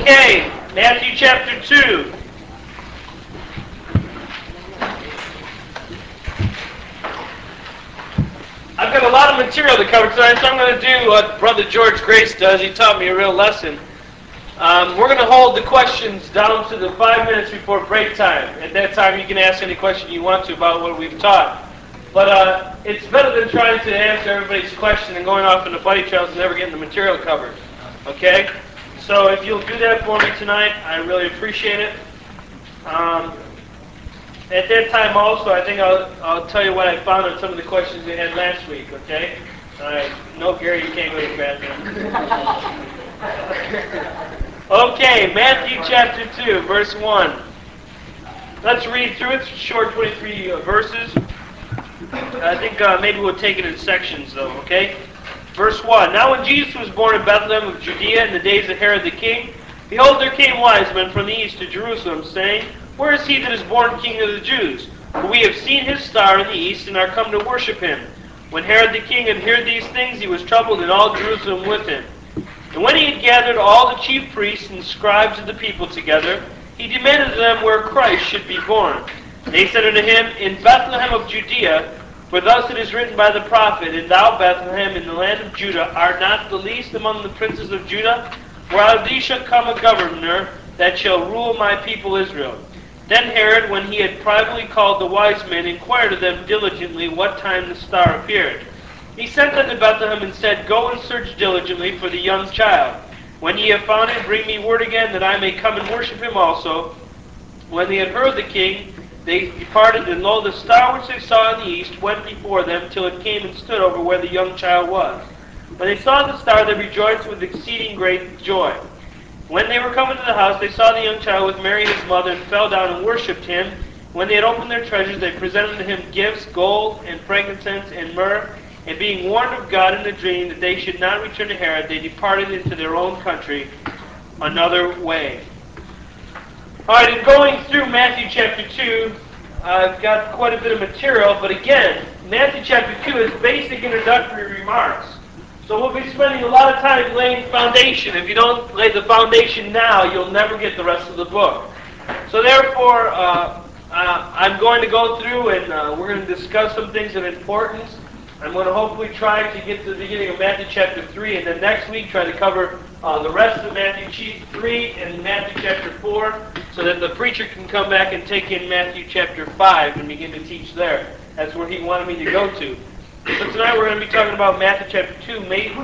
Okay, Matthew chapter 2. I've got a lot of material to cover tonight, so I'm going to do what Brother George Grace does. He taught me a real lesson. We're going to hold the questions down to the 5 minutes before break time. At that time, you can ask any question you want to about what we've taught. But it's better than trying to answer everybody's question and going off in the bunny trails and never getting the material covered. Okay? So if you'll do that for me tonight, I really appreciate it. At that time also, I think I'll tell you what I found on some of the questions we had last week, okay? Alright, no Gary, you can't go to the bathroom. Okay, Matthew chapter 2, verse 1. Let's read through it. It's short 23 verses. I think maybe we'll take it in sections though, okay? Verse 1. Now when Jesus was born in Bethlehem of Judea in the days of Herod the king, behold, there came wise men from the east to Jerusalem, saying, Where is he that is born King of the Jews? For we have seen his star in the east, and are come to worship him. When Herod the king had heard these things, he was troubled, and all Jerusalem with him. And when he had gathered all the chief priests and scribes of the people together, he demanded of them where Christ should be born. They said unto him, In Bethlehem of Judea, for thus it is written by the prophet, And thou, Bethlehem, in the land of Judah, art not the least among the princes of Judah, for out of thee shall come a governor that shall rule my people Israel. Then Herod, when he had privately called the wise men, inquired of them diligently what time the star appeared. He sent unto Bethlehem and said, Go and search diligently for the young child. When ye have found him, bring me word again, that I may come and worship him also. When they had heard the king, they departed, and lo, the star which they saw in the east went before them, till it came and stood over where the young child was. When they saw the star, they rejoiced with exceeding great joy. When they were come into the house, they saw the young child with Mary his mother, and fell down and worshipped him. When they had opened their treasures, they presented to him gifts, gold, and frankincense, and myrrh. And being warned of God in a dream that they should not return to Herod, they departed into their own country another way. Alright, in going through Matthew chapter 2, I've got quite a bit of material, but again, Matthew chapter 2 is basic introductory remarks. So we'll be spending a lot of time laying foundation. If you don't lay the foundation now, you'll never get the rest of the book. So therefore, I'm going to go through and we're going to discuss some things of importance. I'm going to hopefully try to get to the beginning of Matthew chapter 3, and then next week try to cover the rest of Matthew 3 and Matthew chapter 4, so that the preacher can come back and take in Matthew chapter 5 and begin to teach there. That's where he wanted me to go to. So tonight we're going to be talking about Matthew chapter 2,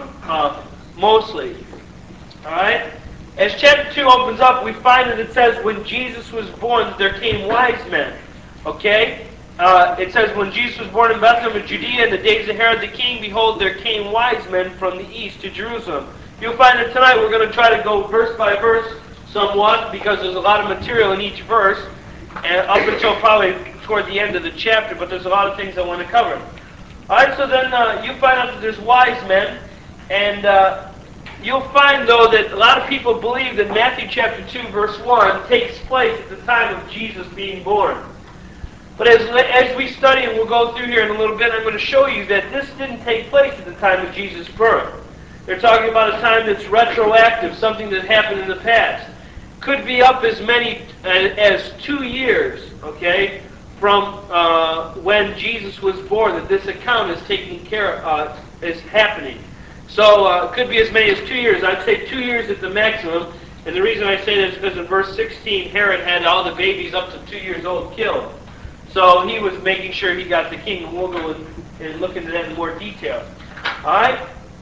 mostly. Alright? As chapter 2 opens up, we find that it says, when Jesus was born, there came wise men. Okay? It says, when Jesus was born in Bethlehem of Judea in the days of Herod the king, behold, there came wise men from the east to Jerusalem. You'll find that tonight we're going to try to go verse by verse somewhat, because there's a lot of material in each verse, and up until probably toward the end of the chapter, but there's a lot of things I want to cover. Alright, so then you find out that there's wise men, and you'll find, though, that a lot of people believe that Matthew chapter 2, verse 1 takes place at the time of Jesus being born. But as we study, and we'll go through here in a little bit, I'm going to show you that this didn't take place at the time of Jesus' birth. They're talking about a time that's retroactive, something that happened in the past. Could be up as many as 2 years, okay, from when Jesus was born, that this account is taking care of, is happening. So it could be as many as 2 years. I'd say 2 years at the maximum. And the reason I say that is because in verse 16, Herod had all the babies up to 2 years old killed. So he was making sure he got the king, and we'll go and look into that in more detail. Alright?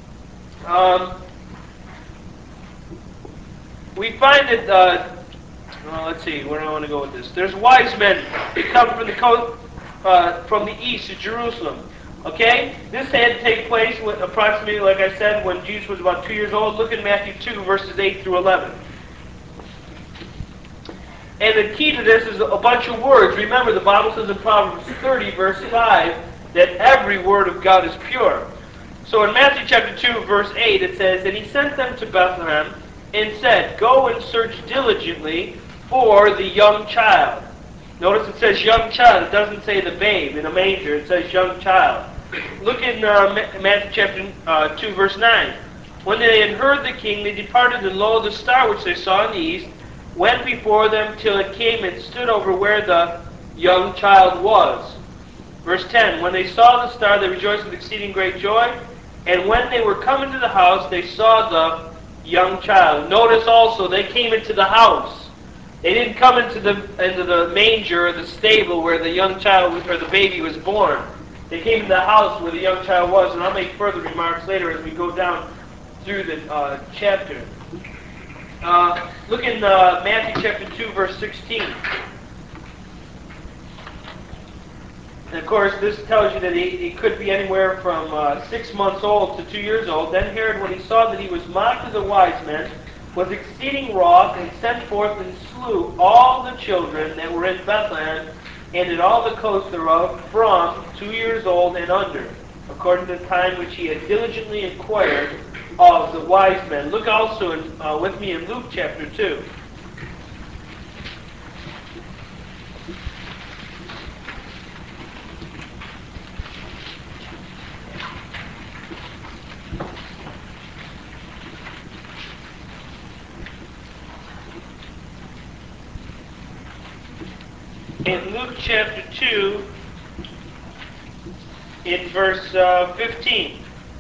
We find that, let's see, where do I want to go with this? There's wise men that come from the east to Jerusalem. Okay? This had to take place approximately, like I said, when Jesus was about 2 years old. Look at Matthew 2, verses 8 through 11. And the key to this is a bunch of words. Remember, the Bible says in Proverbs 30, verse 5, that every word of God is pure. So in Matthew chapter 2, verse 8, it says, And he sent them to Bethlehem, and said, Go and search diligently for the young child. Notice it says young child. It doesn't say the babe in a manger. It says young child. Look in Matthew chapter 2, verse 9. When they had heard the king, they departed, and lo, the star which they saw in the east went before them till it came and stood over where the young child was. Verse 10, when they saw the star, they rejoiced with exceeding great joy. And when they were come into the house, they saw the young child. Notice also, they came into the house. They didn't come into the manger or the stable where the young child or the baby was born. They came into the house where the young child was, and I'll make further remarks later as we go down through the chapter. Look in Matthew chapter 2, verse 16. And of course, this tells you that he could be anywhere from 6 months old to 2 years old. Then Herod, when he saw that he was mocked of the wise men, was exceeding wroth, and sent forth and slew all the children that were in Bethlehem and in all the coast thereof from 2 years old and under, according to the time which he had diligently inquired of the wise men. Look also with me in Luke chapter 2. In Luke chapter 2, in verse 15.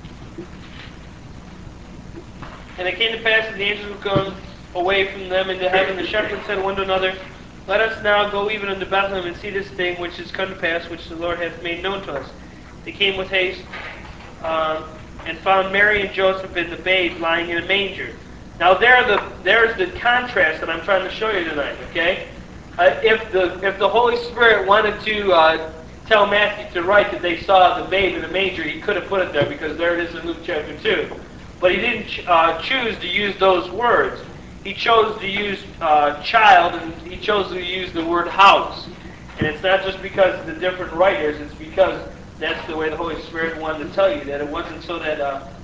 And it came to pass that the angels were gone away from them into heaven. The shepherds said one to another, let us now go even unto Bethlehem and see this thing which is come to pass, which the Lord hath made known to us. They came with haste and found Mary and Joseph and the babe lying in a manger. Now there's the contrast that I'm trying to show you tonight, okay? If the Holy Spirit wanted to tell Matthew to write that they saw the babe in the manger, he could have put it there because there it is in Luke chapter 2. But he didn't choose to use those words. He chose to use child, and he chose to use the word house. And it's not just because of the different writers, it's because that's the way the Holy Spirit wanted to tell you, that it wasn't so that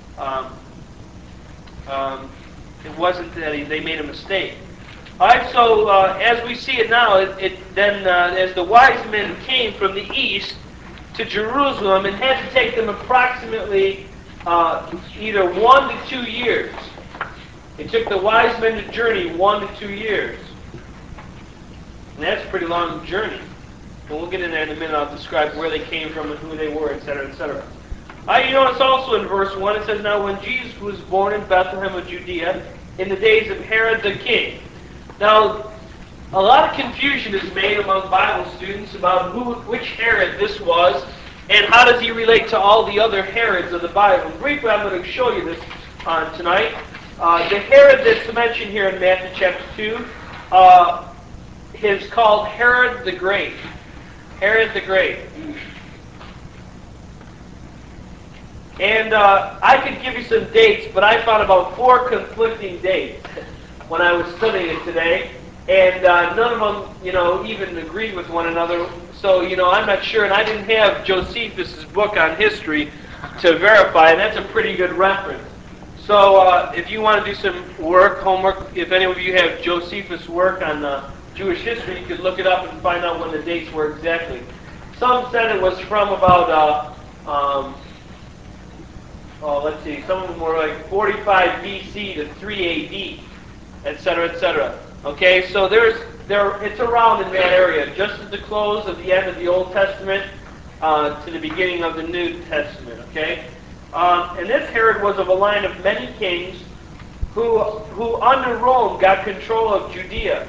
it wasn't that they made a mistake. All right, so as we see it now, as the wise men came from the east to Jerusalem and had to take them approximately either 1 to 2 years. It took the wise men to journey 1 to 2 years. And that's a pretty long journey. And we'll get in there in a minute. I'll describe where they came from and who they were, etc., etc. You notice also in verse 1, it says, now when Jesus was born in Bethlehem of Judea, in the days of Herod the king. Now, a lot of confusion is made among Bible students about which Herod this was, and how does he relate to all the other Herods of the Bible. Briefly, I'm going to show you this tonight. The Herod that's mentioned here in Matthew chapter 2 is called Herod the Great. Herod the Great. And I could give you some dates, but I found about 4 conflicting dates when I was studying it today. And none of them, even agreed with one another. So, I'm not sure. And I didn't have Josephus' book on history to verify, and that's a pretty good reference. So, if you want to do some homework, if any of you have Josephus' work on Jewish history, you could look it up and find out when the dates were exactly. Some said it was from about, let's see, some of them were like 45 BC to 3 AD, etc., etc. Okay, so it's around in that area, just at the close of the end of the Old Testament to the beginning of the New Testament. Okay, and this Herod was of a line of many kings who under Rome got control of Judea.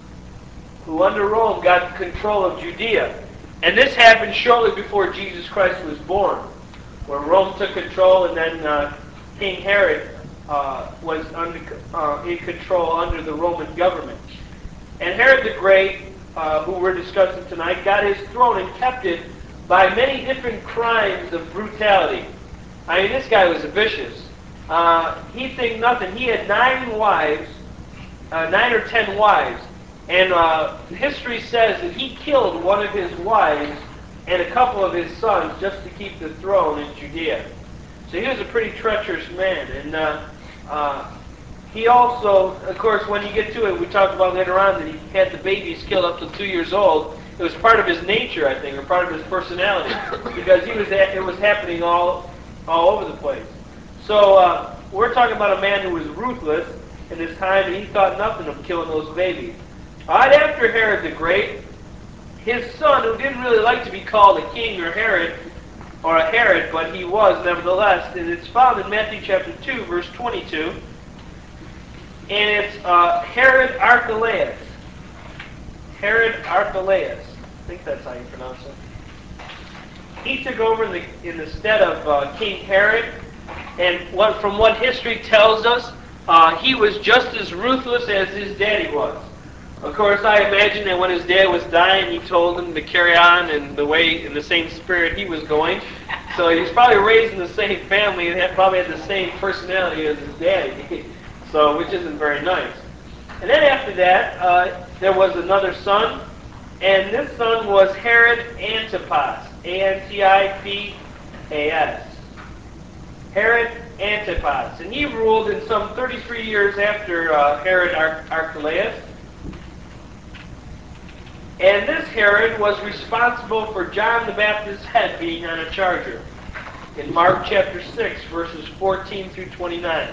And this happened shortly before Jesus Christ was born, where Rome took control, and then King Herod was in control under the Roman government. And Herod the Great, who we're discussing tonight, got his throne and kept it by many different crimes of brutality. I mean, this guy was vicious. He'd think nothing. He had 9 wives, 9 or 10 wives, and history says that he killed one of his wives and a couple of his sons just to keep the throne in Judea. So he was a pretty treacherous man. And he also, of course, when you get to it, we talked about later on that he had the babies killed up to 2 years old. It was part of his nature, I think, or part of his personality, because it was happening all over the place. So we're talking about a man who was ruthless in his time, and he thought nothing of killing those babies. Right after Herod the Great, his son, who didn't really like to be called a king or a Herod, but he was nevertheless, and it's found in Matthew chapter 2, verse 22, and it's Herod Archelaus. Herod Archelaus. I think that's how you pronounce it. He took over in the stead of King Herod, and from what history tells us, he was just as ruthless as his daddy was. Of course, I imagine that when his dad was dying, he told him to carry on in the same spirit he was going. So he was probably raised in the same family and probably had the same personality as his daddy, so which isn't very nice. And then after that, there was another son, and this son was Herod Antipas, Antipas. Herod Antipas, and he ruled in some 33 years after Herod Archelaus. And this Herod was responsible for John the Baptist's head being on a charger. In Mark chapter 6, verses 14 through 29.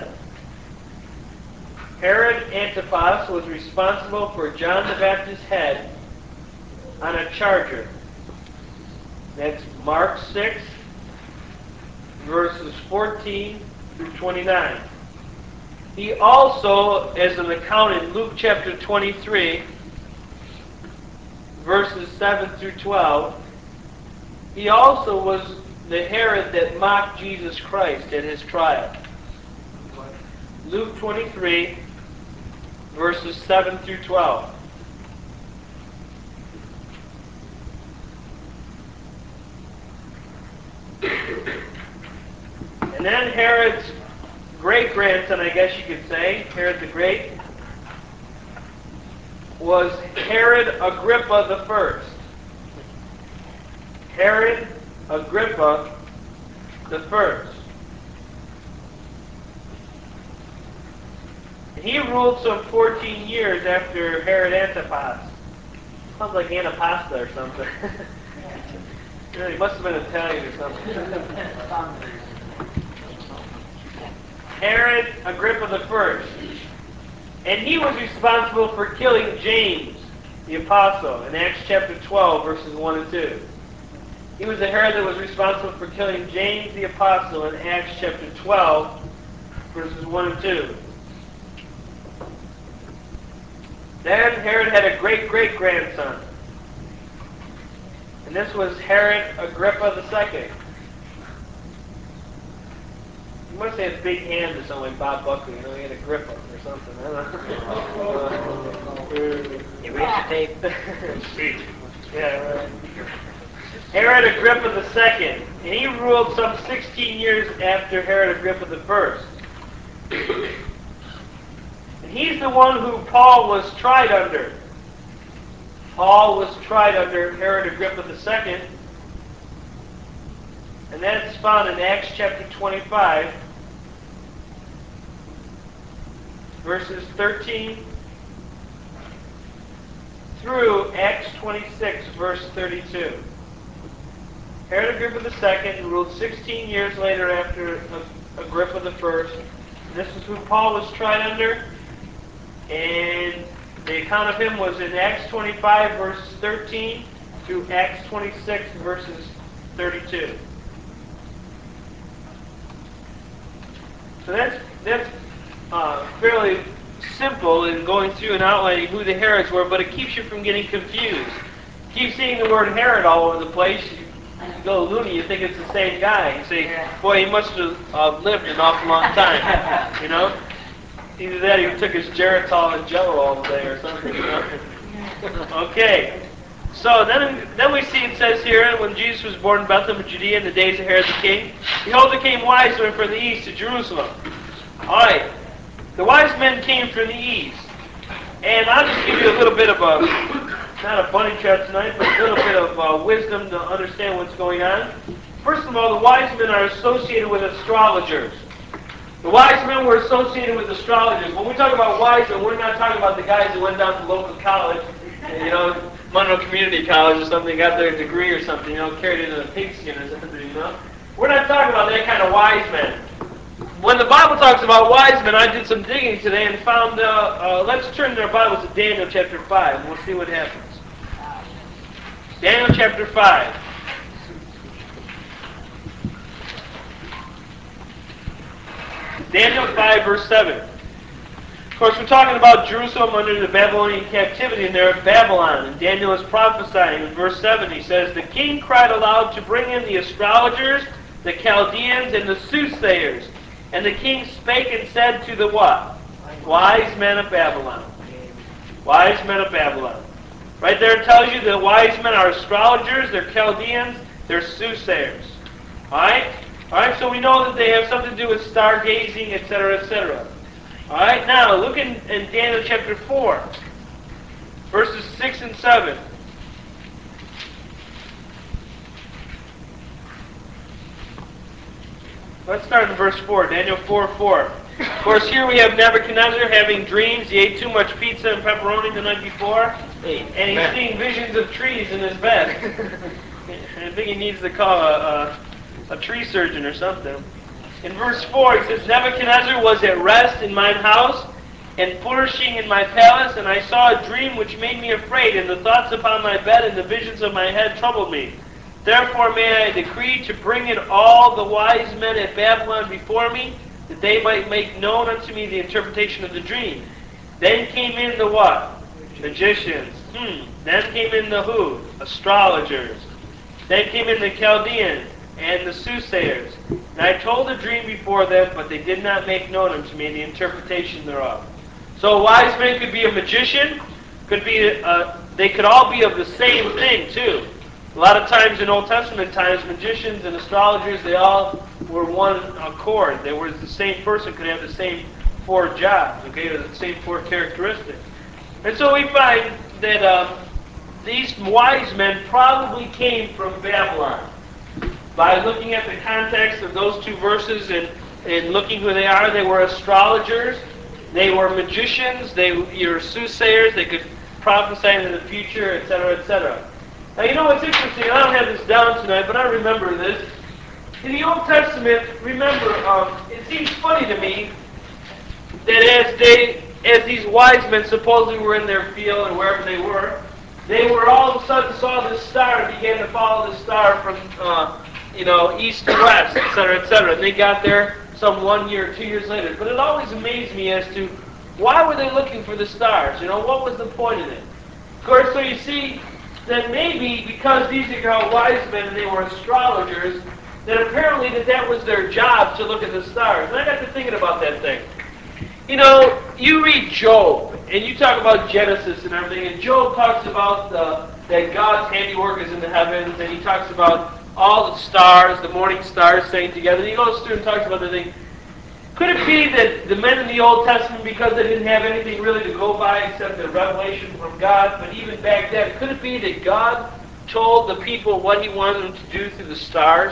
Herod Antipas was responsible for John the Baptist's head on a charger. That's Mark 6, verses 14 through 29. He also, as an account in Luke chapter 23, verses 7 through 12, he also was the Herod that mocked Jesus Christ at his trial. Luke 23, verses 7 through 12. And then Herod's great-grandson, I guess you could say, Herod the Great, was Herod Agrippa the First. Herod Agrippa the First. And he ruled some 14 years after Herod Antipas. Sounds like Antipasta or something. He must have been Italian or something. Herod Agrippa the First. And he was responsible for killing James, the apostle, in Acts chapter 12, verses 1 and 2. He was the Herod that was responsible for killing James, the apostle, in Acts chapter 12, verses 1 and 2. Then Herod had a great-great-grandson. And this was Herod Agrippa II. You must have big hands or something like Bob Buckley. He had a grip up or something. I don't know. Erase tape. Yeah, right. Herod Agrippa II. And he ruled some 16 years after Herod Agrippa I. And he's the one who Paul was tried under. Paul was tried under Herod Agrippa II. And that's found in Acts chapter 25, verses 13 through Acts 26, verse 32. Herod Agrippa II ruled 16 years later after Agrippa I. And this is who Paul was tried under. And the account of him was in Acts 25, verses 13 through Acts 26, verses 32. So that's fairly simple in going through and outlining who the Herods were, but it keeps you from getting confused. Keep seeing the word Herod all over the place. You go loony, you think it's the same guy. You say, boy, he must have lived an awful long time. You know? Either that or he took his Geritol and Jello all day or something. You know? Okay. So then we see it says here, when Jesus was born in Bethlehem of Judea in the days of Herod the king, behold, there came wise men from the east to Jerusalem. All right. The wise men came from the east. And I'll just give you a little bit of not a bunny trap tonight, but a little bit of wisdom to understand what's going on. First of all, the wise men are associated with astrologers. The wise men were associated with astrologers. When we talk about wise men, we're not talking about the guys who went down to local college, Monroe Community College or something, got their degree or something, carried it in a pigskin or something, We're not talking about that kind of wise men. when the Bible talks about wise men, I did some digging today and found, let's turn in our Bibles to Daniel chapter 5, and we'll see what happens. Daniel chapter 5. Daniel 5, verse 7. Of course, we're talking about Jerusalem under the Babylonian captivity, and they're at Babylon. And Daniel is prophesying. In verse 7, he says, "The king cried aloud to bring in the astrologers, the Chaldeans, and the soothsayers. And the king spake and said to the what? Wise men of Babylon." Wise men of Babylon. Right there it tells you that wise men are astrologers, they're Chaldeans, they're soothsayers. Alright? Alright, so we know that they have something to do with stargazing, etc., etc. Alright, now look in Daniel chapter 4, verses 6 and 7. Let's start in verse 4, Daniel 4:4. Of course, here we have Nebuchadnezzar having dreams. He ate too much pizza and pepperoni the night before, and he's seeing visions of trees in his bed. I think he needs to call a tree surgeon or something. In verse 4, it says, "Nebuchadnezzar was at rest in mine house, and flourishing in my palace, and I saw a dream which made me afraid, and the thoughts upon my bed and the visions of my head troubled me. Therefore may I decree to bring in all the wise men at Babylon before me, that they might make known unto me the interpretation of the dream." Then came in the what? Magicians. Then came in the who? Astrologers. Then came in the Chaldeans and the soothsayers. And I told the dream before them, but they did not make known unto me the interpretation thereof. So a wise man could be a magician, could be they could all be of the same thing too. A lot of times in Old Testament times, magicians and astrologers, they all were one accord. They were the same person, could have the same four jobs, okay, or the same four characteristics. And so we find that these wise men probably came from Babylon. By looking at the context of those two verses and looking who they were astrologers, they were magicians, they were soothsayers, they could prophesy into the future, etc., etc. Now, you know what's interesting? I don't have this down tonight, but I remember this. In the Old Testament, remember, it seems funny to me that as these wise men supposedly were in their field or wherever they were all of a sudden saw this star and began to follow the star from east to west, etc., etc. And they got there some 1 year, 2 years later. But it always amazed me as to why were they looking for the stars? What was the point of it? Of course, so you see that maybe because these are called wise men and they were astrologers, that apparently that was their job to look at the stars. And I got to thinking about that thing. You read Job, and you talk about Genesis and everything, and Job talks about that God's handiwork is in the heavens, and he talks about all the stars, the morning stars staying together. And he goes through and talks about the thing. Could it be that the men in the Old Testament, because they didn't have anything really to go by except the revelation from God, but even back then, could it be that God told the people what he wanted them to do through the stars?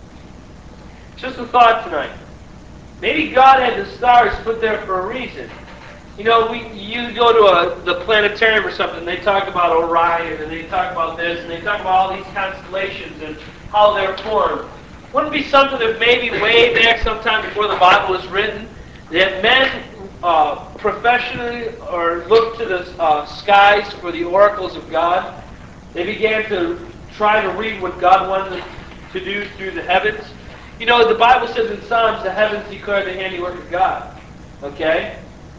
Just a thought tonight. Maybe God had the stars put there for a reason. You go to the planetarium or something, they talk about Orion, and they talk about this, and they talk about all these constellations and how they're formed. Wouldn't it be something that maybe way back sometime before the Bible was written, that men professionally or looked to the skies for the oracles of God? They began to try to read what God wanted them to do through the heavens. The Bible says in Psalms, the heavens declare the handiwork of God. Okay?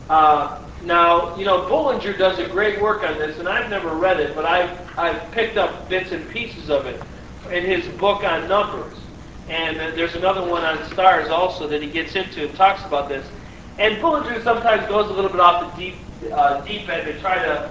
Now, Bullinger does a great work on this, and I've never read it, but I've picked up bits and pieces of it in his book on Numbers. And there's another one on stars also that he gets into and talks about this. And Bullinger sometimes goes a little bit off the deep end to try to,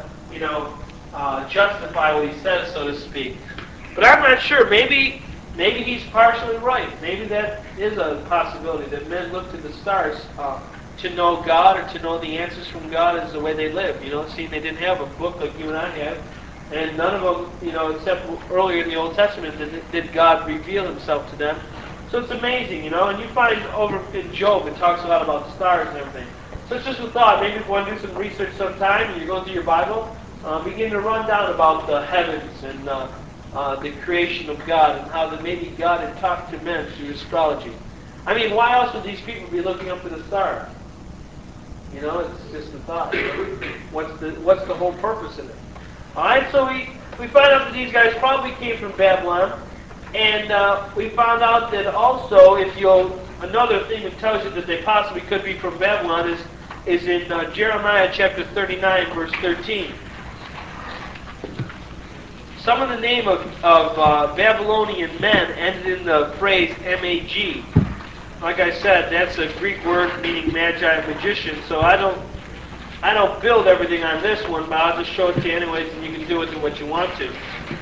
justify what he says, so to speak. But I'm not sure. Maybe he's partially right. Maybe that is a possibility, that men look to the stars to know God or to know the answers from God as the way they live. See, they didn't have a book like you and I have, and none of them, except earlier in the Old Testament, did God reveal himself to them. So it's amazing, and you find over in Job, it talks a lot about stars and everything. So it's just a thought. Maybe if you want to do some research sometime and you're going through your Bible, begin to run down about the heavens and the creation of God and how that maybe God had talked to men through astrology. I mean, why else would these people be looking up to the stars? You know, it's just a thought. What's the whole purpose of it? All right, so we find out that these guys probably came from Babylon, and we found out that also, another thing that tells you that they possibly could be from Babylon is in Jeremiah chapter 39, verse 13. Some of the name of Babylonian men ended in the phrase mag. Like I said, that's a Greek word meaning magi, magician. So I don't build everything on this one, but I'll just show it to you anyways, and you can do with it what you want to.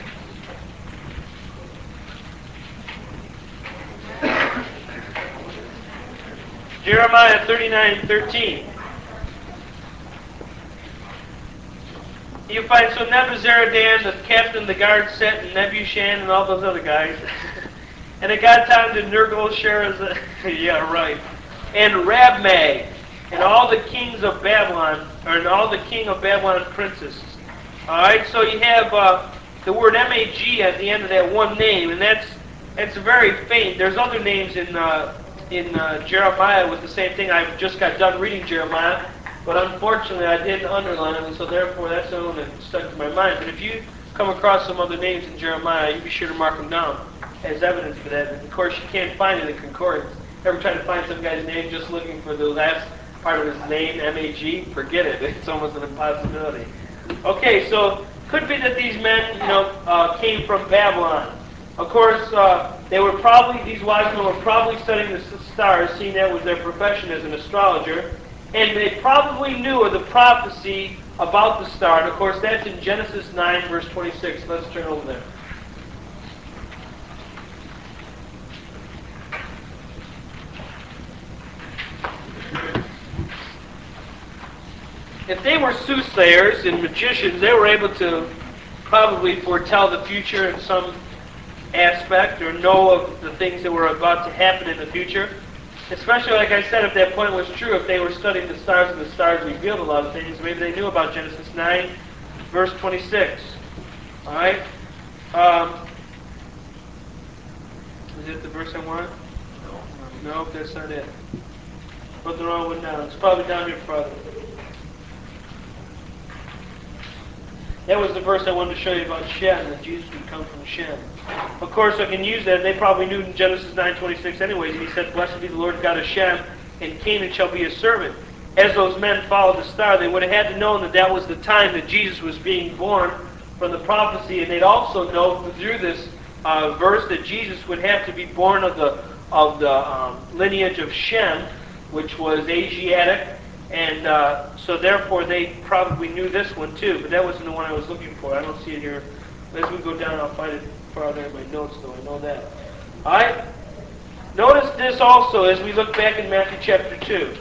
Jeremiah 39:13. You find so Nebuzaradan, the captain of the guard, set, and Nebushan, and all those other guys. And it got time to Nergal-Sharezer, yeah, right, and Rabmag, and all the kings of Babylon, and all the king of Babylon princes. All right, so you have the word mag at the end of that one name, and that's very faint. There's other names in Jeremiah with the same thing. I just got done reading Jeremiah, but unfortunately I didn't underline them, and so therefore that's the one that stuck to my mind. But if you come across some other names in Jeremiah, you be sure to mark them down as evidence for that. And of course, you can't find it in concordance. Ever try to find some guy's name just looking for the last part of his name, M-A-G? Forget it. It's almost an impossibility. Okay, so could be that these men, came from Babylon. Of course, these wise men were probably studying the stars, seeing that was their profession as an astrologer, and they probably knew of the prophecy about the star. And of course, that's in Genesis 9, verse 26. Let's turn over there. If they were soothsayers and magicians, they were able to probably foretell the future in some aspect or know of the things that were about to happen in the future. Especially, like I said, if that point was true, if they were studying the stars and the stars revealed a lot of things, maybe they knew about Genesis 9, verse 26. All right? Is it the verse I want? No, that's not it. Put the wrong one down. It's probably down here farther. That was the verse I wanted to show you about Shem, that Jesus would come from Shem. Of course, I can use that. They probably knew in Genesis 9:26 anyways. And he said, "Blessed be the Lord God of Shem, and Canaan shall be his servant." As those men followed the star, they would have had to know that that was the time that Jesus was being born from the prophecy. And they'd also know through this verse that Jesus would have to be born of the lineage of Shem, which was Asiatic. And so therefore they probably knew this one too, but that wasn't the one I was looking for. I don't see it here. As we go down, I'll find it farther in my notes, though. I know that. All right? Notice this also as we look back in Matthew chapter 2.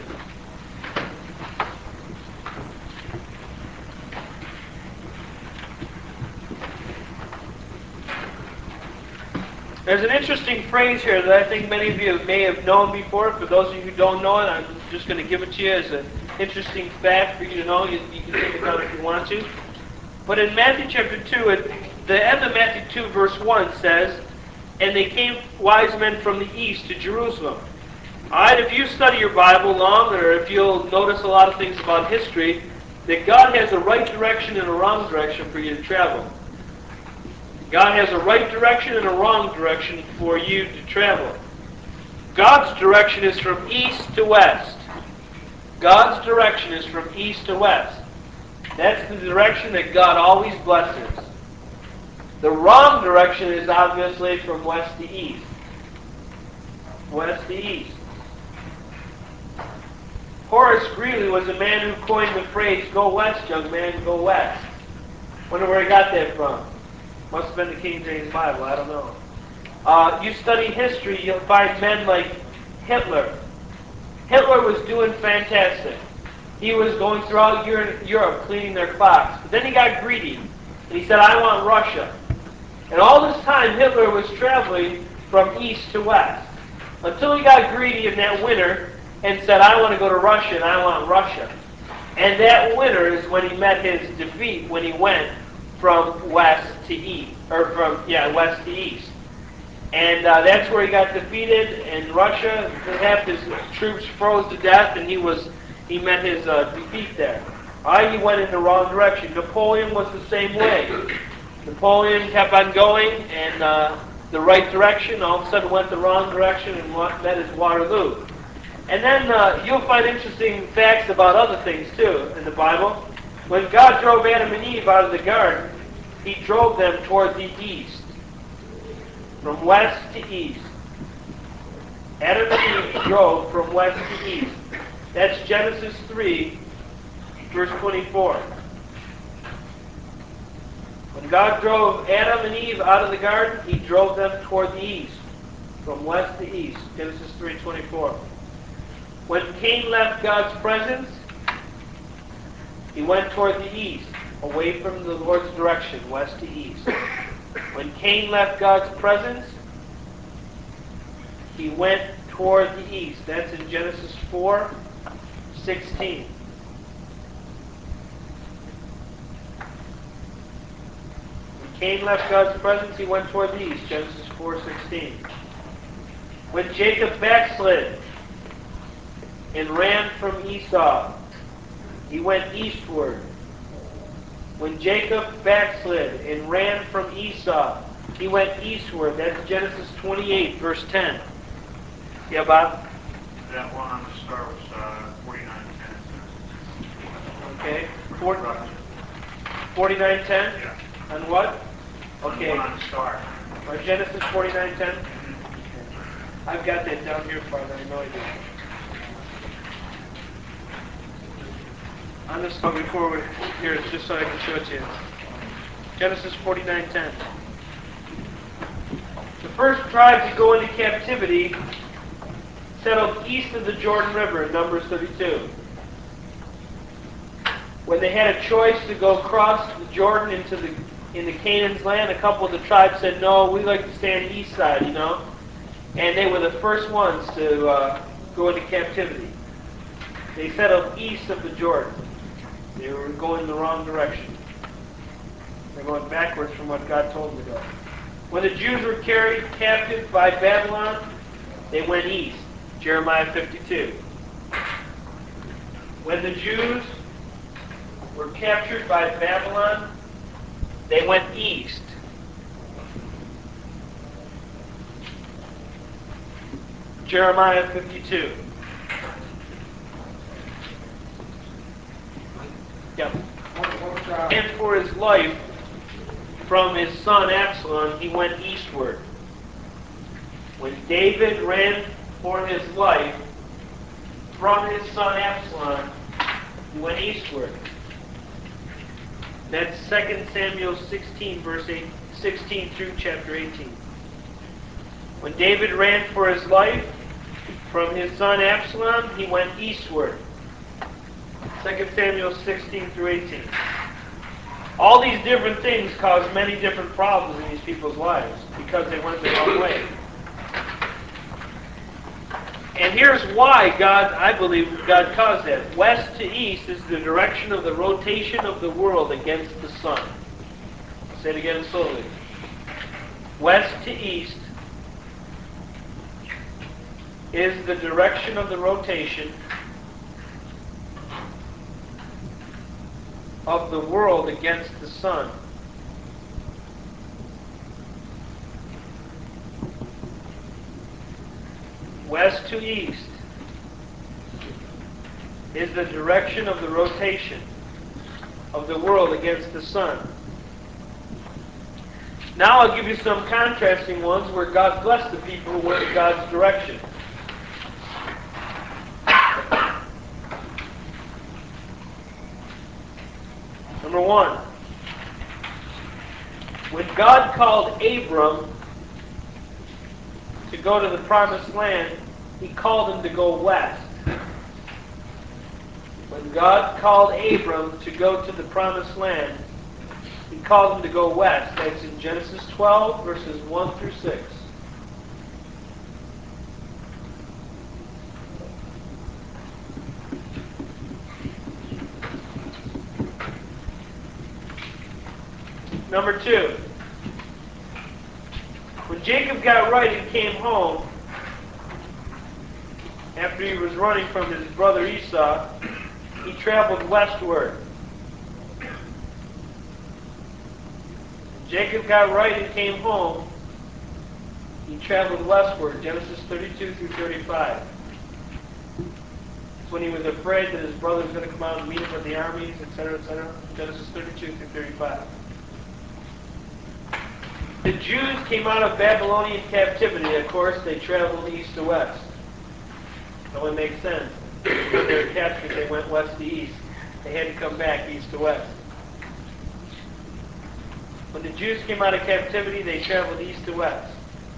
There's an interesting phrase here that I think many of you may have known before. For those of you who don't know it, I'm just going to give it to you as an interesting fact for you to know. You can take it down if you want to. But in Matthew chapter 2, the end of Matthew 2, verse 1 says, "And they came wise men from the east to Jerusalem." All right, if you study your Bible long, or if you'll notice a lot of things about history, that God has a right direction and a wrong direction for you to travel. God has a right direction and a wrong direction for you to travel. God's direction is from east to west. God's direction is from east to west. That's the direction that God always blesses. The wrong direction is obviously from west to east. West to east. Horace Greeley was a man who coined the phrase, "Go west, young man, go west." Wonder where he got that from. Must have been the King James Bible, I don't know. You study history, you'll find men like Hitler. Hitler was doing fantastic. He was going throughout Europe cleaning their clocks. But then he got greedy, and he said, "I want Russia." And all this time, Hitler was traveling from east to west, until he got greedy in that winter and said, "I want to go to Russia, and I want Russia." And that winter is when he met his defeat, when he went from west to east, west to east. And that's where he got defeated in Russia. Half his troops froze to death, and he met his defeat there. He went in the wrong direction. Napoleon was the same way. Napoleon kept on going in the right direction, all of a sudden went the wrong direction and met his Waterloo. And then you'll find interesting facts about other things too in the Bible. When God drove Adam and Eve out of the garden, he drove them toward the east, from west to east. Adam and Eve drove from west to east. That's Genesis 3, verse 24. When God drove Adam and Eve out of the garden, he drove them toward the east, from west to east. Genesis 3:24. When Cain left God's presence, he went toward the east, away from the Lord's direction, west to east. When Cain left God's presence, he went toward the east. That's in Genesis 4:16. When Cain left God's presence, he went toward the east. Genesis 4:16. When Jacob backslid and ran from Esau, he went eastward. When Jacob backslid and ran from Esau, he went eastward. That's Genesis 28, verse 10. Yeah, Bob? That one on the star was 49:10. Okay. 49:10? Yeah. On what? Okay. The one on the star. Or Genesis 49:10? I've got that down here, Father. I know I do. On this one before we here, just so I can show it to you. Genesis 49:10. The first tribe to go into captivity settled east of the Jordan River in Numbers 32. When they had a choice to go across the Jordan into Canaan's land, a couple of the tribes said, "No, we like to stay on the east side," And they were the first ones to go into captivity. They settled east of the Jordan. They were going the wrong direction. They're going backwards from what God told them to go. When the Jews were carried captive by Babylon, they went east. Jeremiah 52. When the Jews were captured by Babylon, they went east. Jeremiah 52. Yep. And for his life, from his son Absalom, he went eastward. When David ran for his life from his son Absalom, he went eastward. That's 2 Samuel 16, verse 16 through chapter 18. When David ran for his life from his son Absalom, he went eastward. 2 Samuel 16 through 18. All these different things caused many different problems in these people's lives because they went the wrong way. And here's why I believe God caused that. West to east is the direction of the rotation of the world against the sun. I'll say it again slowly. West to east is the direction of the rotation of the world against the sun. West to east is the direction of the rotation of the world against the sun. Now I'll give you some contrasting ones where God blessed the people who went in God's direction. Number one, when God called Abram to go to the promised land, he called him to go west. When God called Abram to go to the promised land, he called him to go west. That's in Genesis 12, verses 1 through 6. Number two, when When Jacob got right and came home, after he was running from his brother Esau, he traveled westward. When Jacob got right and came home, he traveled westward, Genesis 32 through 35. It's when he was afraid that his brother was going to come out and meet him with the armies, etc., etc. Genesis 32 through 35. The Jews came out of Babylonian captivity. Of course, they traveled east to west. That only makes sense. When they were captured, they went west to east. They had to come back east to west. When the Jews came out of captivity, they traveled east to west.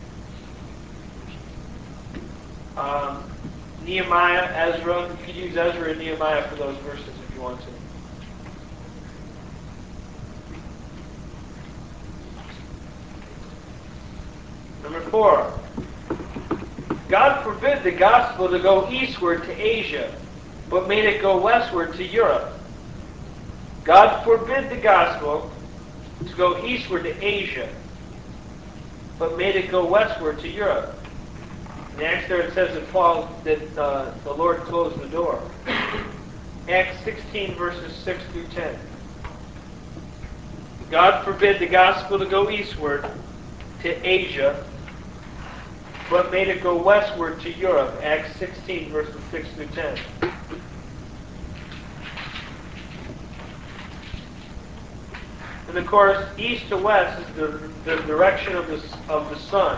Nehemiah, Ezra, you could use Ezra and Nehemiah for those verses if you want to. Number 4. God forbid the gospel to go eastward to Asia, but made it go westward to Europe. God forbid the gospel to go eastward to Asia, but made it go westward to Europe. In Acts there it says that the Lord closed the door. Acts 16 verses 6 through 10. God forbid the gospel to go eastward to Asia, but made it go westward to Europe. Acts 16 verses 6 through 10. And of course, east to west is the direction of the sun.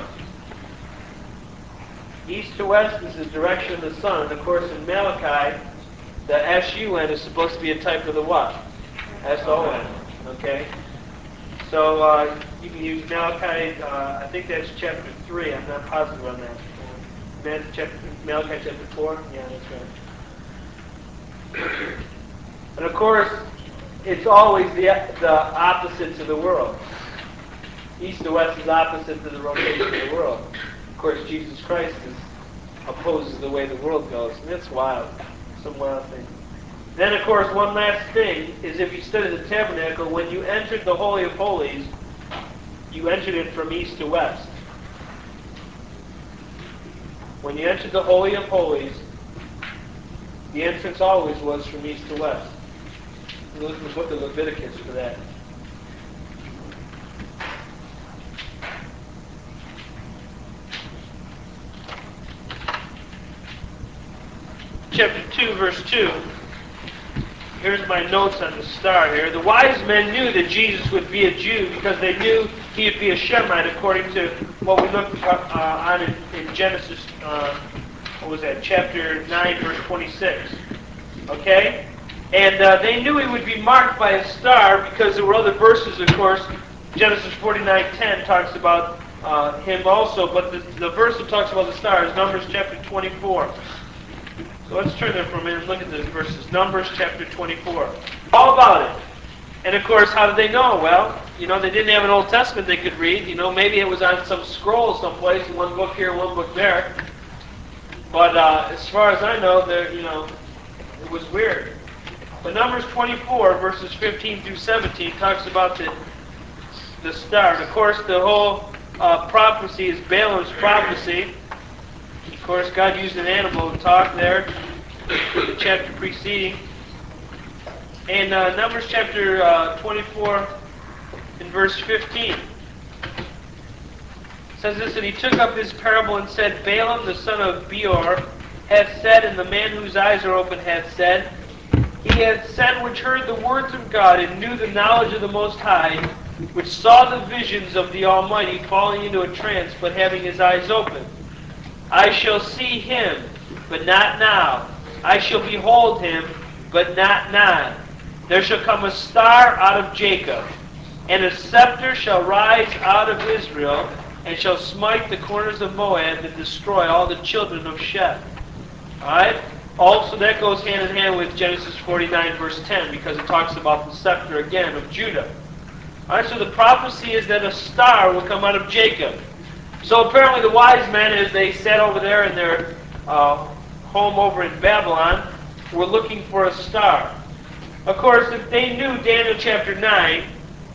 East to west is the direction of the sun. And of course, in Malachi, the S-U-N is supposed to be a type of the what? S-O-N. Okay? So you can use Malachi, I think that's chapter 3. I'm not positive on that. Malachi chapter 4? Yeah, that's right. And of course, it's always the opposite to the world. East to west is opposite to the rotation of the world. Of course, Jesus Christ opposes the way the world goes. And that's wild. Some wild thing. Then, of course, one last thing is if you study the tabernacle, when you entered the Holy of Holies, you entered it from east to west. When you entered the Holy of Holies, the entrance always was from east to west. Look in the book of Leviticus for that. Chapter 2, verse 2. Here's my notes on the star here. The wise men knew that Jesus would be a Jew because they knew he would be a Shemite, according to what we looked on in Genesis, what was that, chapter 9, verse 26. Okay? And they knew he would be marked by a star because there were other verses, of course. Genesis 49:10 talks about him also, but the verse that talks about the star is Numbers chapter 24. So let's turn there for a minute and look at those verses. Numbers chapter 24. All about it. And of course, how did they know? Well, they didn't have an Old Testament they could read. Maybe it was on some scroll someplace, one book here, one book there. But as far as I know, it was weird. But Numbers 24, verses 15 through 17, talks about the star. And of course, the whole prophecy is Balaam's prophecy. Of course, God used an animal to talk there in the chapter preceding. And Numbers chapter 24 in verse 15 says this, and he took up this parable and said, Balaam the son of Beor hath said, and the man whose eyes are open hath said, he hath said which heard the words of God and knew the knowledge of the Most High, which saw the visions of the Almighty, falling into a trance, but having his eyes open. I shall see him, but not now. I shall behold him, but not nigh. There shall come a star out of Jacob, and a scepter shall rise out of Israel, and shall smite the corners of Moab, and destroy all the children of Sheth. Alright? Also, that goes hand in hand with Genesis 49, verse 10, because it talks about the scepter again of Judah. Alright, so the prophecy is that a star will come out of Jacob. So apparently the wise men, as they sat over there in their home over in Babylon, were looking for a star. Of course, if they knew Daniel chapter 9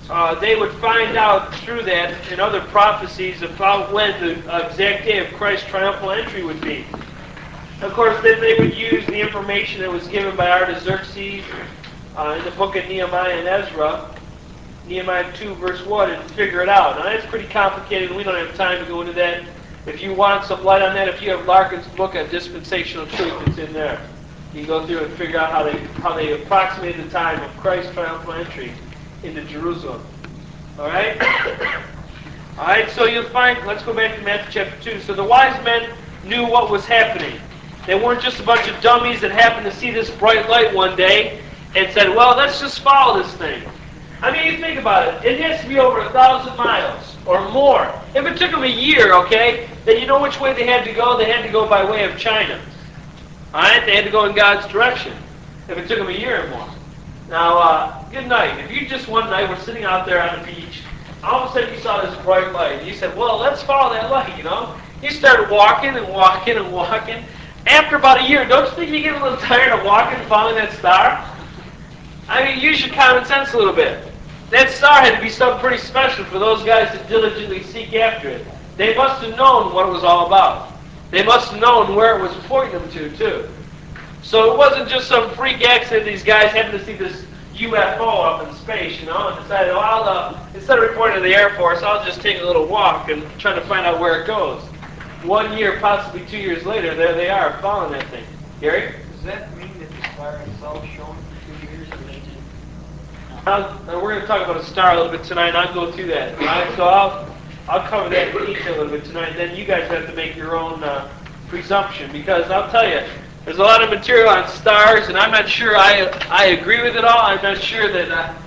they would find out through that and other prophecies about when the exact day of Christ's triumphal entry would be. Of course, then they would use the information that was given by Artaxerxes in the book of Nehemiah and Ezra, Nehemiah 2, verse 1, and figure it out. Now, that's pretty complicated, and we don't have time to go into that. If you want some light on that, if you have Larkin's book on dispensational truth, it's in there. You can go through and figure out how they approximated the time of Christ's triumphal entry into Jerusalem. All right? All right, so you'll find, let's go back to Matthew chapter 2. So the wise men knew what was happening. They weren't just a bunch of dummies that happened to see this bright light one day and said, well, let's just follow this thing. I mean, you think about it. It has to be over 1,000 miles or more. If it took them a year, okay, then you know which way they had to go? They had to go by way of China. All right? They had to go in God's direction if it took them a year or more. Now, good night. If you just one night were sitting out there on the beach, all of a sudden you saw this bright light, and you said, well, let's follow that light, you know? You started walking and walking and walking. After about a year, don't you think you get a little tired of walking and following that star? I mean, use your common sense a little bit. That star had to be something pretty special for those guys to diligently seek after it. They must have known what it was all about. They must have known where it was pointing them to, too. So it wasn't just some freak accident these guys happened to see this UFO up in space, you know, and decided, oh, instead of reporting to the Air Force, I'll just take a little walk and try to find out where it goes. 1 year, possibly 2 years later, there they are, following that thing. Gary? Does that mean that the star itself shone for 2 years and they did? We're going to talk about a star a little bit tonight, and I'll go through that. All right? So I'll cover that in detail a little bit tonight, and then you guys have to make your own presumption, because I'll tell you, there's a lot of material on stars, and I'm not sure I agree with it all. I'm not sure that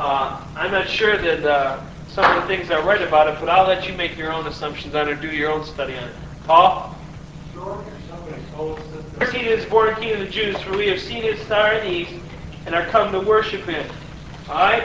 some of the things are right about it, but I'll let you make your own assumptions on it, or do your own study on it. Paul? Sure, if somebody told us that First he is born King of the Jews, for we have seen his star in the east, and are come to worship him. All right?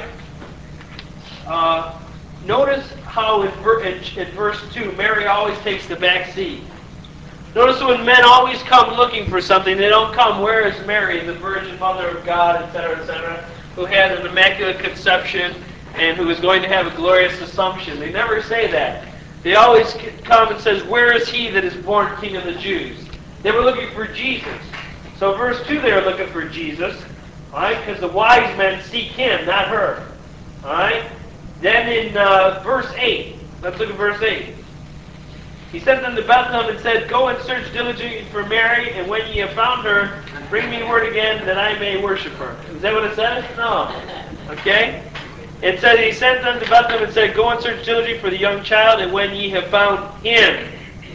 Notice how in verse 2, Mary always takes the back seat. Notice when men always come looking for something, they don't come, where is Mary, the Virgin Mother of God, etc., who had an immaculate conception and who is going to have a glorious assumption. They never say that. They always come and says, where is he that is born King of the Jews? They were looking for Jesus. So verse 2, they were looking for Jesus, all right, because the wise men seek him, not her. All right? Then in verse 8, let's look at verse 8. He sent them to Bethlehem and said, go and search diligently for Mary, and when ye have found her, bring me word again that I may worship her. Is that what it says? No. Okay? It said, he sent them to Bethlehem and said, go and search diligently for the young child, and when ye have found him.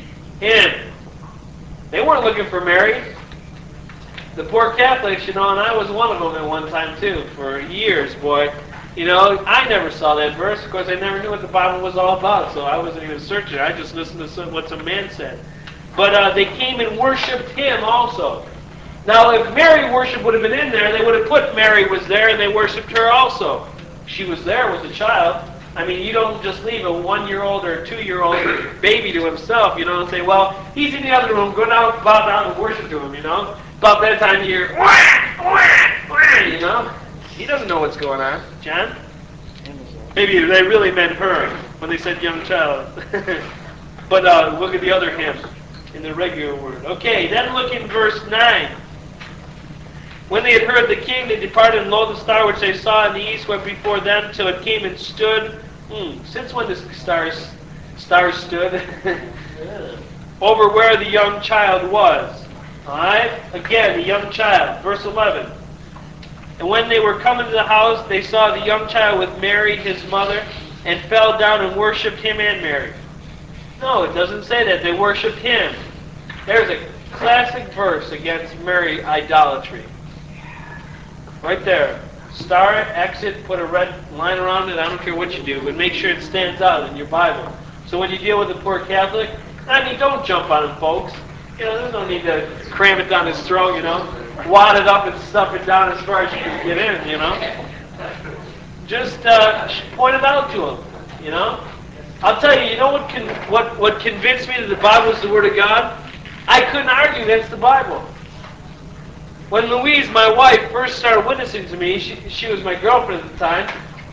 They weren't looking for Mary. The poor Catholics, you know, and I was one of them at one time too, for years, boy. You know, I never saw that verse. Of course, I never knew what the Bible was all about, so I wasn't even searching. I just listened to what some man said. But they came and worshipped him also. Now, if Mary worship would have been in there, they would have put Mary was there, and they worshipped her also. She was there with the child. I mean, you don't just leave a 1-year-old or a 2-year-old baby to himself, you know, and say, well, he's in the other room, go down, bow down and worship to him, you know. About that time you hear, wah, wah, wah, you know. He doesn't know what's going on. John? Maybe they really meant her when they said young child. But look at the other hymn in the regular word. Okay, then look in verse 9. When they had heard the king, they departed, and lo, the star which they saw in the east went before them till it came and stood. Since when the stars stood? Over where the young child was. Alright? Again, the young child. Verse 11. And when they were come into the house, they saw the young child with Mary, his mother, and fell down and worshipped him and Mary. No, it doesn't say that. They worshipped him. There's a classic verse against Mary idolatry. Right there. Star it, exit, put a red line around it. I don't care what you do, but make sure it stands out in your Bible. So when you deal with a poor Catholic, I mean, don't jump on him, folks. You know, there's no need to cram it down his throat, you know. Wad it up and stuff it down as far as you can get in, you know. Just point it out to him, you know. I'll tell you, you know what convinced me that the Bible is the Word of God? I couldn't argue against the Bible. When Louise, my wife, first started witnessing to me, she was my girlfriend at the time,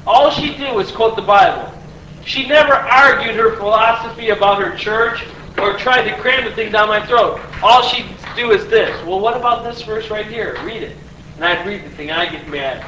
All she did was quote the Bible. She never argued her philosophy about her church or tried to cram the thing down my throat. All she'd do is this. Well, what about this verse right here? Read it. And I'd read the thing, and I'd get mad.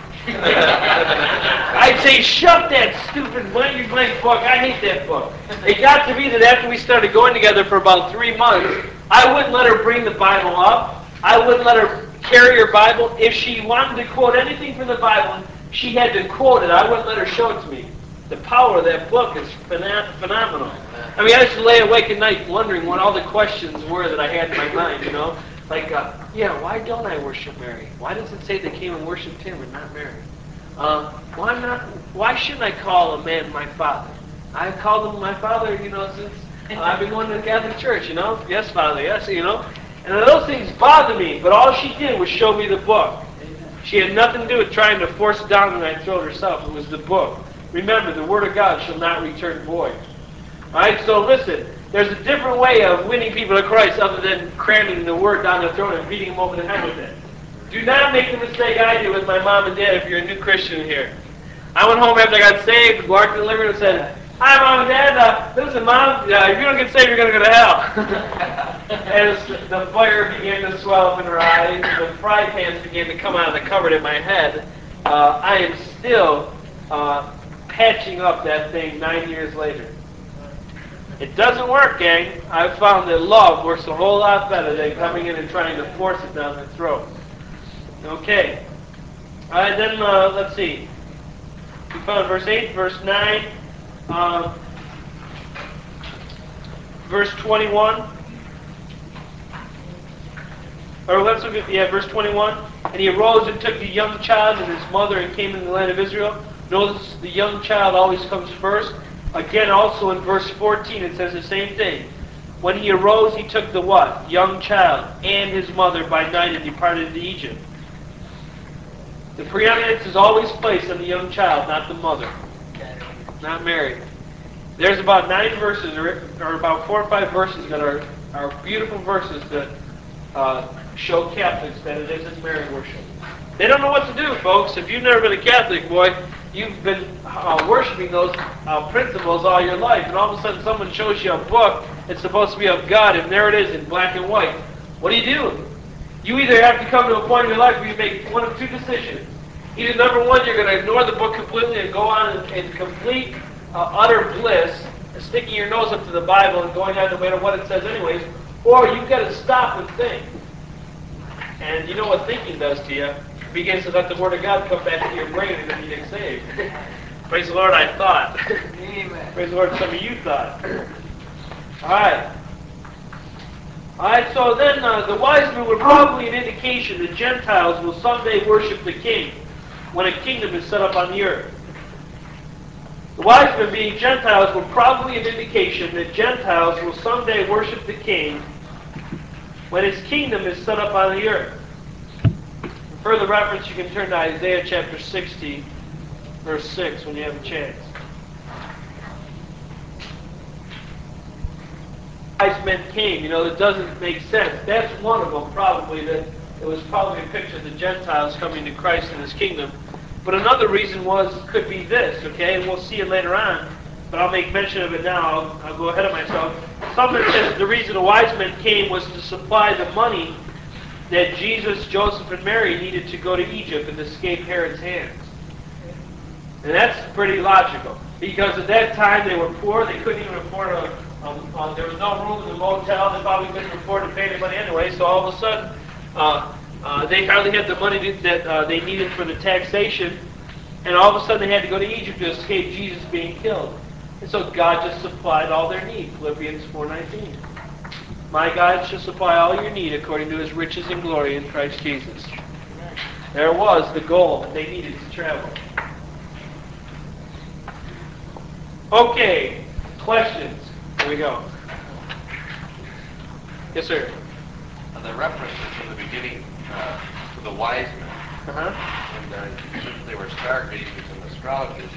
I'd say, shut that stupid blank book. I hate that book. It got to be that after we started going together for about 3 months, I wouldn't let her bring the Bible up. I wouldn't let her carry her Bible. If she wanted to quote anything from the Bible, she had to quote it. I wouldn't let her show it to me. The power of that book is phenomenal. I mean, I used to lay awake at night wondering what all the questions were that I had in my mind, you know? Like, why don't I worship Mary? Why does it say they came and worshipped him and not Mary? Why shouldn't I call a man my father? I've called him my father, you know, since I've been going to the Catholic Church, you know? Yes, Father, yes, you know? And those things bother me, but all she did was show me the book. She had nothing to do with trying to force it down my throat herself. It was the book. Remember, the Word of God shall not return void. All right, so listen. There's a different way of winning people to Christ other than cramming the Word down their throat and beating them over the head with it. Do not make the mistake I did with my mom and dad if you're a new Christian here. I went home after I got saved, walked in the living room and said, "Hi, Mom and Dad. Listen, Mom, if you don't get saved, you're going to go to hell." As the fire began to swell up in her eyes, the fry pans began to come out of the cupboard in my head, I am still patching up that thing 9 years later. It doesn't work, gang. I've found that love works a whole lot better than coming in and trying to force it down their throat. Okay. All right, then let's see. We found verse 8, verse 9, verse 21. Or let's look at, verse 21. And he arose and took the young child and his mother and came into the land of Israel. Notice the young child always comes first. Again, also in verse 14, it says the same thing. When he arose, he took the what? Young child and his mother by night and departed into Egypt. The preeminence is always placed on the young child, not the mother. Not Mary. There's about 9 verses, or about 4 or 5 verses that are beautiful verses that show Catholics that it isn't Mary worship. They don't know what to do, folks. If you've never been a Catholic, boy, you've been worshiping those principles all your life, and all of a sudden someone shows you a book that's supposed to be of God, and there it is in black and white. What do? You either have to come to a point in your life where you make one of 2 decisions. Either number 1, you're going to ignore the book completely and go on in complete, utter bliss, sticking your nose up to the Bible and going on no matter what it says anyways, or you've got to stop and think. And you know what thinking does to you? It begins to let the Word of God come back to your brain and then you get saved. Praise the Lord, I thought. Amen. Praise the Lord, some of you thought. All right. All right, so then the wise men were probably an indication that Gentiles will someday worship the King when a kingdom is set up on the earth. The wise men, being Gentiles, were probably an indication that Gentiles will someday worship the King when his kingdom is set up on the earth. For further reference, you can turn to Isaiah chapter 60, verse 6, when you have a chance. Wise men came, that doesn't make sense. That's one of them, probably, that it was probably a picture of the Gentiles coming to Christ in his kingdom. But another reason could be this, okay? And we'll see it later on, but I'll make mention of it now. I'll go ahead of myself. Someone says the reason the wise men came was to supply the money that Jesus, Joseph, and Mary needed to go to Egypt and escape Herod's hands. And that's pretty logical, because at that time they were poor. They couldn't even afford there was no room in the motel. They probably couldn't afford to pay anybody anyway, so all of a sudden they hardly had the money that they needed for the taxation, and all of a sudden they had to go to Egypt to escape Jesus being killed. And so God just supplied all their need, Philippians 4:19. My God shall supply all your need according to his riches and glory in Christ Jesus. There was the goal that they needed to travel. Okay, questions? Here we go. Yes, sir. The references in the beginning to the wise men, Uh-huh. and since they were stargazers and astrologers,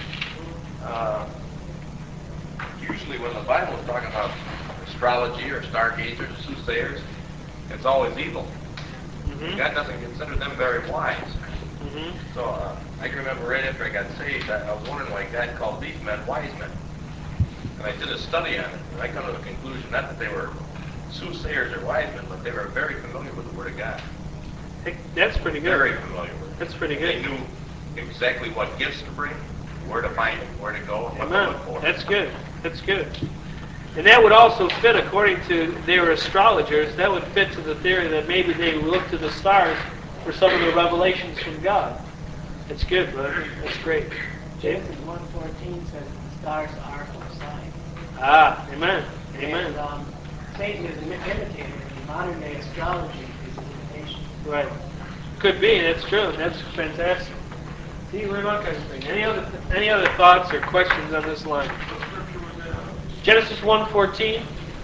usually when the Bible is talking about astrology or stargazers, soothsayers, it's always evil. Mm-hmm. God doesn't consider them very wise. Mm-hmm. So I can remember right after I got saved, I was wondering why God called these men wise men. And I did a study on it, and I come to the conclusion not that they were soothsayers or wise men, but they were very familiar with the Word of God. That's pretty good. Very familiar with it. That's pretty And good. they knew exactly what gifts to bring, where to find them, where to go, and what to Amen. look for. That's good. That's good. And that would also fit, according to they were astrologers, that would fit to the theory that maybe they looked to the stars for some of the revelations from God. That's good, brother. That's great. Genesis 1:14 says the stars are for signs. Ah, amen. Amen. And Satan is an imitator, and modern day astrology is an imitation. Right. Could be. That's true. That's fantastic. See, we're not going to any other thoughts or questions on this line? What scripture was that? Genesis 1:14.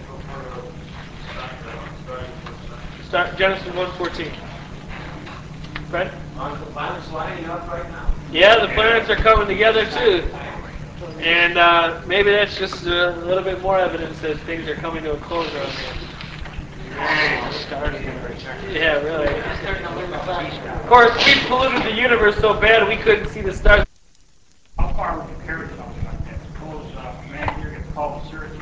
Start Genesis 1:14. Fred? Aren't the planets lining up right now? Yeah, the planets are coming together too. And maybe that's just a little bit more evidence that things are coming to a close around here. Yeah, really. Of course, we polluted the universe so bad we couldn't see the stars. How far would you carry something like that? Suppose a man here gets called to Syracuse.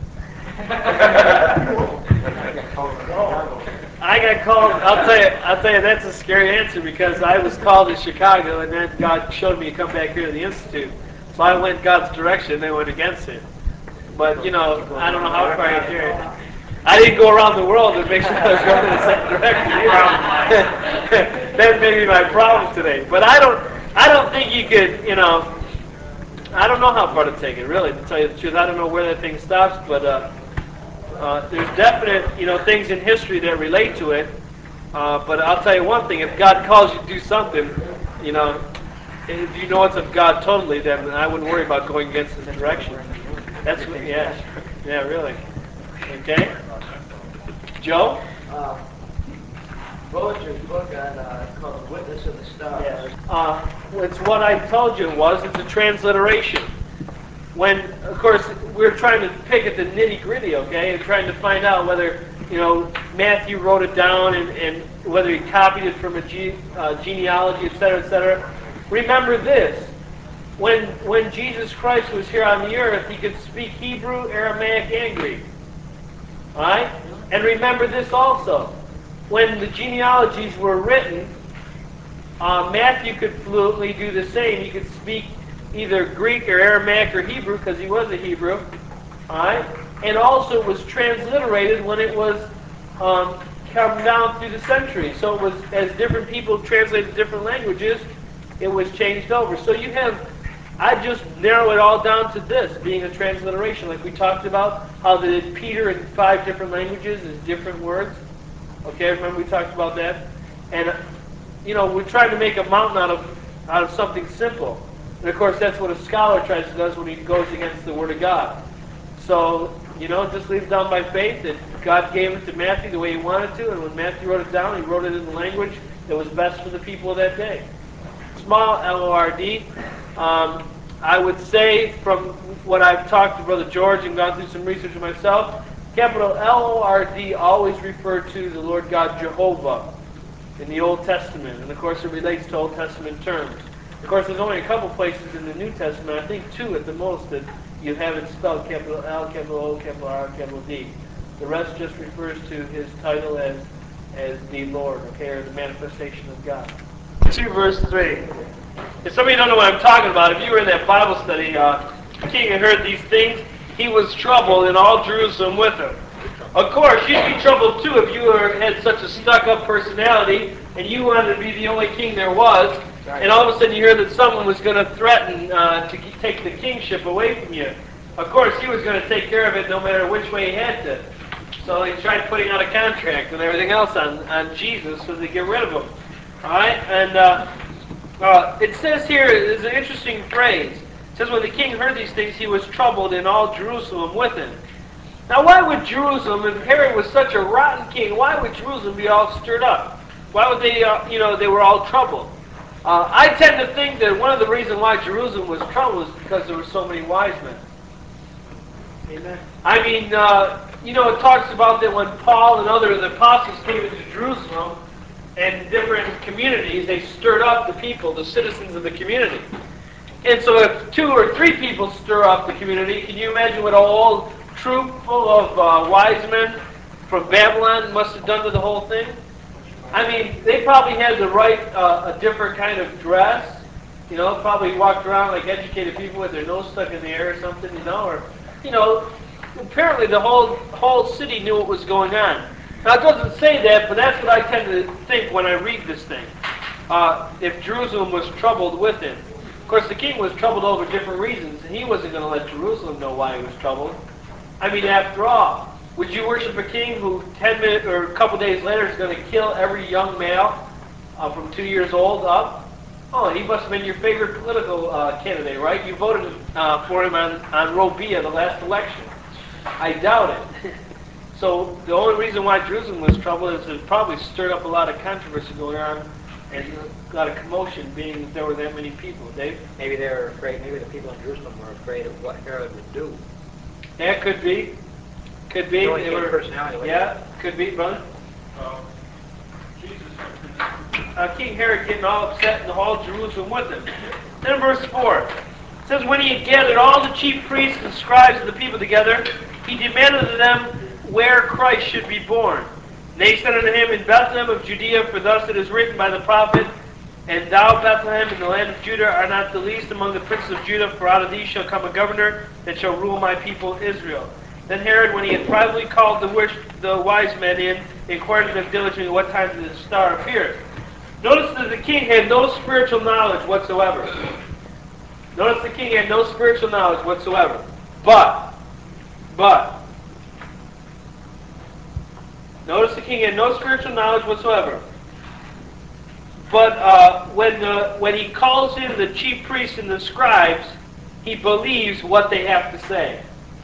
I got called. I'll tell you, that's a scary answer because I was called to Chicago, and then God showed me to come back here to the Institute. So I went God's direction, and they went against it. But I don't know how far you carry it. I didn't go around the world and make sure I was going in the same direction either. That may be my problem today. But I don't think you could, I don't know how far to take it, really, to tell you the truth. I don't know where that thing stops, but there's definite, things in history that relate to it. But I'll tell you one thing: if God calls you to do something, if you know it's of God totally, then I wouldn't worry about going against His direction. That's what, yeah, really. Okay, Joe. Bullinger's book called Witness of the Stars. It's what I told you it was. It's a transliteration. When, of course, we're trying to pick at the nitty-gritty, okay, and trying to find out whether, Matthew wrote it down and whether he copied it from a genealogy, etc., etc. Remember this. When Jesus Christ was here on the earth, he could speak Hebrew, Aramaic, and Greek. All right? And remember this also. When the genealogies were written, Matthew could fluently do the same. He could speak either Greek or Aramaic or Hebrew because he was a Hebrew. All right? And also it was transliterated when it was come down through the centuries. So it was, as different people translated different languages, it was changed over. So you have, I just narrow it all down to this, being a transliteration. Like we talked about, how they did Peter in 5 different languages is different words. Okay, remember we talked about that? And, we're trying to make a mountain out of something simple. And of course, that's what a scholar tries to do when he goes against the Word of God. So, just leave it down by faith that God gave it to Matthew the way he wanted to, and when Matthew wrote it down, he wrote it in the language that was best for the people of that day. Small L-O-R-D. I would say from what I've talked to Brother George and gone through some research myself, capital L-O-R-D always referred to the Lord God Jehovah in the Old Testament. And of course it relates to Old Testament terms. Of course there's only a couple places in the New Testament, I think 2 at the most, that you have it spelled capital L, capital O, capital R, capital D. The rest just refers to his title as the Lord, okay, or the manifestation of God. 2 verse 3. If some of you don't know what I'm talking about, if you were in that Bible study, the king had heard these things, he was troubled, and all Jerusalem with him. Of course, you'd be troubled too if you had such a stuck-up personality and you wanted to be the only king there was, and all of a sudden you hear that someone was going to threaten to take the kingship away from you. Of course, he was going to take care of it no matter which way he had to. So he tried putting out a contract and everything else on Jesus so they get rid of him. All right? And it says here, there's an interesting phrase. It says, when the king heard these things, he was troubled, and all Jerusalem with him. Now, why would Jerusalem, if Herod was such a rotten king, why would Jerusalem be all stirred up? Why would they, they were all troubled? I tend to think that one of the reasons why Jerusalem was troubled is because there were so many wise men. Amen. I mean, it talks about that when Paul and other of the apostles came into Jerusalem, and different communities, they stirred up the people, the citizens of the community. And so if 2 or 3 people stir up the community, can you imagine what a whole troop full of wise men from Babylon must have done to the whole thing? I mean, they probably had to write a different kind of dress. You know, probably walked around like educated people with their nose stuck in the air or something, you know, or, you know, apparently the whole city knew what was going on. Now, it doesn't say that, but that's what I tend to think when I read this thing. If Jerusalem was troubled with it. Of course, the king was troubled over different reasons, and he wasn't going to let Jerusalem know why he was troubled. I mean, after all, would you worship a king who 10 minutes or a couple days later is going to kill every young male from 2 years old up? Oh, he must have been your favorite political candidate, right? You voted for him on Robia, the last election. I doubt it. So the only reason why Jerusalem was troubled is it probably stirred up a lot of controversy going on and a lot of commotion, being that there were that many people. Dave? Maybe they were afraid. Maybe the people in Jerusalem were afraid of what Herod would do. Yeah, could be. Could be. Knowing his personality. Yeah, could be, brother. Jesus. King Herod getting all upset and all Jerusalem with him. Then in verse 4, it says, when he had gathered all the chief priests and scribes of the people together, he demanded of them where Christ should be born. And they said unto him, in Bethlehem of Judea, for thus it is written by the prophet, and thou, Bethlehem, in the land of Judah, art not the least among the princes of Judah, for out of thee shall come a governor that shall rule my people Israel. Then Herod, when he had privately called the wise men in, inquired of them diligently what time the star appeared. Notice that the king had no spiritual knowledge whatsoever. Notice the king had no spiritual knowledge whatsoever. But, notice the king had no spiritual knowledge whatsoever. But when he calls in the chief priests and the scribes, he believes what they have to say.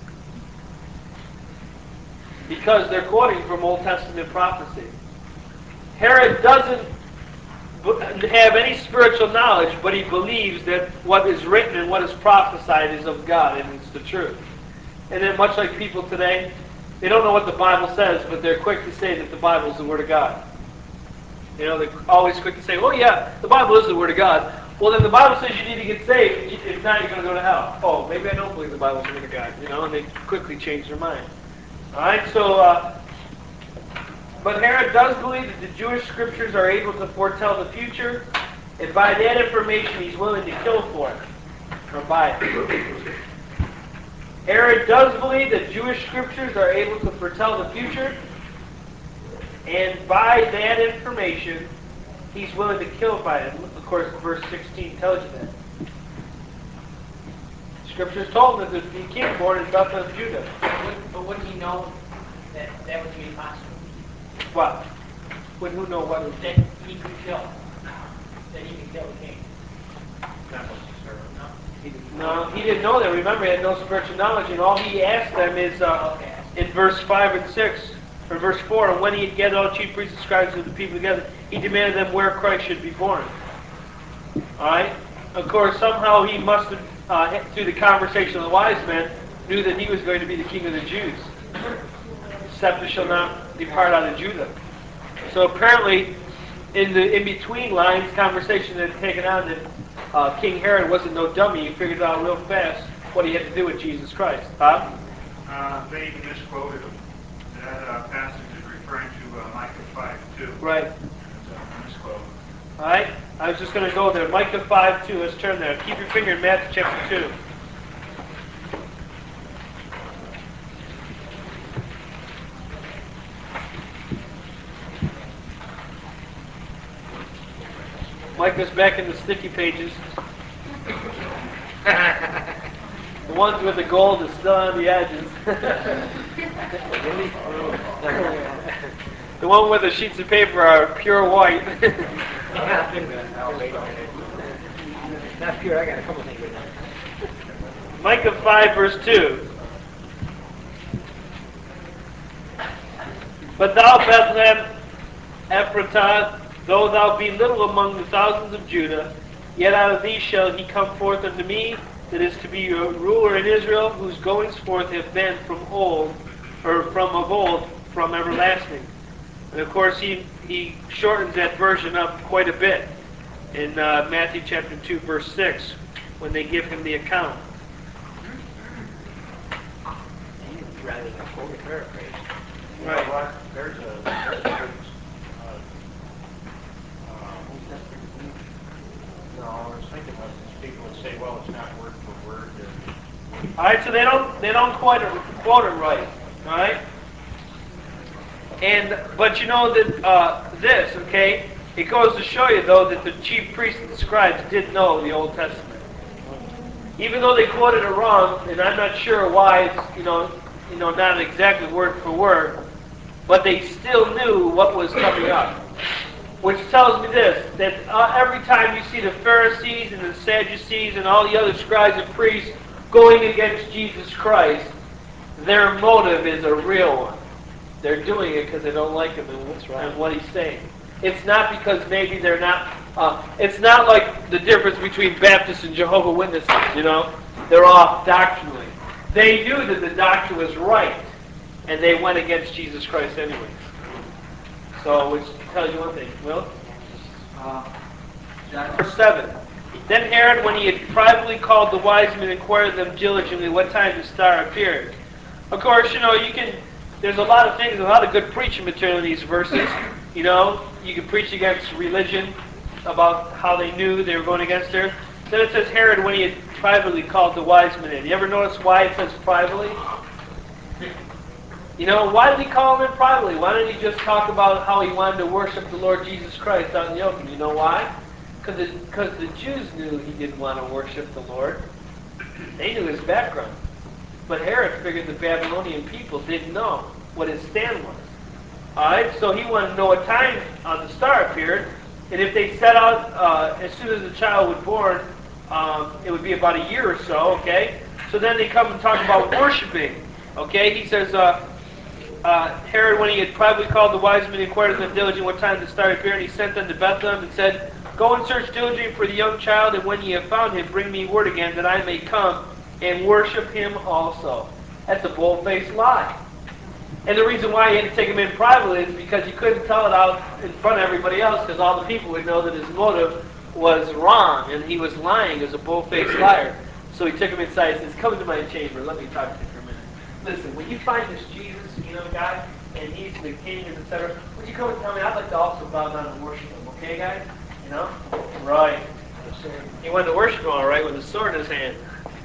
Because they're quoting from Old Testament prophecy. Herod doesn't have any spiritual knowledge, but he believes that what is written and what is prophesied is of God and it's the truth. And then much like people today, they don't know what the Bible says, but they're quick to say that the Bible is the Word of God. You know, they're always quick to say, oh yeah, the Bible is the Word of God. Well, then the Bible says you need to get saved. If not, you're going to go to hell. Oh, maybe I don't believe the Bible is the Word of God. You know, and they quickly change their mind. All right, so, but Herod does believe that the Jewish scriptures are able to foretell the future, and by that information he's willing to kill for it, or buy it. Herod does believe that Jewish scriptures are able to foretell the future, and by that information he's willing to kill by it. Of course, verse 16 tells you that. Scriptures told him that there'd be a king born in Bethlehem of Judah. But wouldn't he know that that would be impossible? What? Would who know what? That he could kill. That he could kill the king. That was no. He didn't No, he didn't know that. Remember, he had no spiritual knowledge, and all he asked them is in verse 5 and 6, or verse 4, and when he had gathered all chief priests and scribes of the people together, he demanded them where Christ should be born. All right? Of course, somehow he must have, through the conversation of the wise men, knew that he was going to be the king of the Jews. Scepter shall not depart out of Judah. So apparently, in the in-between lines, conversation had taken on that King Herod wasn't no dummy. He figured out real fast what he had to do with Jesus Christ. Huh? They misquoted him. That passage is referring to Micah 5:2. Right. It's a misquote. All right. I was just going to go there. Micah 5:2. Let's turn there. Keep your finger in Matthew chapter 2. Micah's back in the sticky pages. The ones with the gold is still on the edges. The one with the sheets of paper are pure white. Oh, wait a minute. Not pure. I got a couple things in there. Micah 5 verse 2. But thou, Bethlehem Ephratah, though thou be little among the thousands of Judah, yet out of thee shall he come forth unto me, that is to be a ruler in Israel, whose goings forth have been from old, or from of old, from everlasting. And of course, he shortens that version up quite a bit in Matthew chapter 2, verse 6, when they give him the account. Rather than quote or paraphrase. Right. There's a good, no, I was thinking of these people that say, well, it's not word for word. All right, so they don't quote it right. All right. But you know that this, okay, it goes to show you though that the chief priests and scribes did know the Old Testament, even though they quoted it wrong, and I'm not sure why it's not exactly word for word, but they still knew what was coming up. Which tells me this, that every time you see the Pharisees and the Sadducees and all the other scribes and priests going against Jesus Christ, their motive is a real one. They're doing it because they don't like him and what he's saying. It's not because maybe they're not, it's not like the difference between Baptists and Jehovah's Witnesses, They're off doctrinally. They knew that the doctrine was right, and they went against Jesus Christ anyways. So, which tells you one thing. Will? Verse 7. Then Herod, when he had privately called the wise men, inquired of them diligently what time the star appeared. Of course, there's a lot of things, a lot of good preaching material in these verses. You can preach against religion, about how they knew they were going against her. Then it says Herod, when he had privately called the wise men in. You ever notice why it says privately? Why did he call them in privately? Why didn't he just talk about how he wanted to worship the Lord Jesus Christ out in the open? You know why? Because the Jews knew he didn't want to worship the Lord. They knew his background. But Herod figured the Babylonian people didn't know what his stand was. Alright, so he wanted to know what time the star appeared. And if they set out as soon as the child was born, it would be about a year or so, okay? So then they come and talk about worshiping. Okay, he says, Herod, when he had privately called the wise men, inquired of them diligently what time the star appeared, and he sent them to Bethlehem and said, Go and search diligently for the young child, and when ye have found him, bring me word again, that I may come and worship him also. That's a bold-faced lie. And the reason why he had to take him in privately is because he couldn't tell it out in front of everybody else, because all the people would know that his motive was wrong, and he was lying as a bold-faced liar. So he took him inside and says, Come into my chamber, let me talk to you for a minute. Listen, when you find this Jesus, guy, and he's the king and etc., would you come and tell me? I'd like to also bow down and worship him, okay, guys? Right. He wanted to worship him, all right, with a sword in his hand.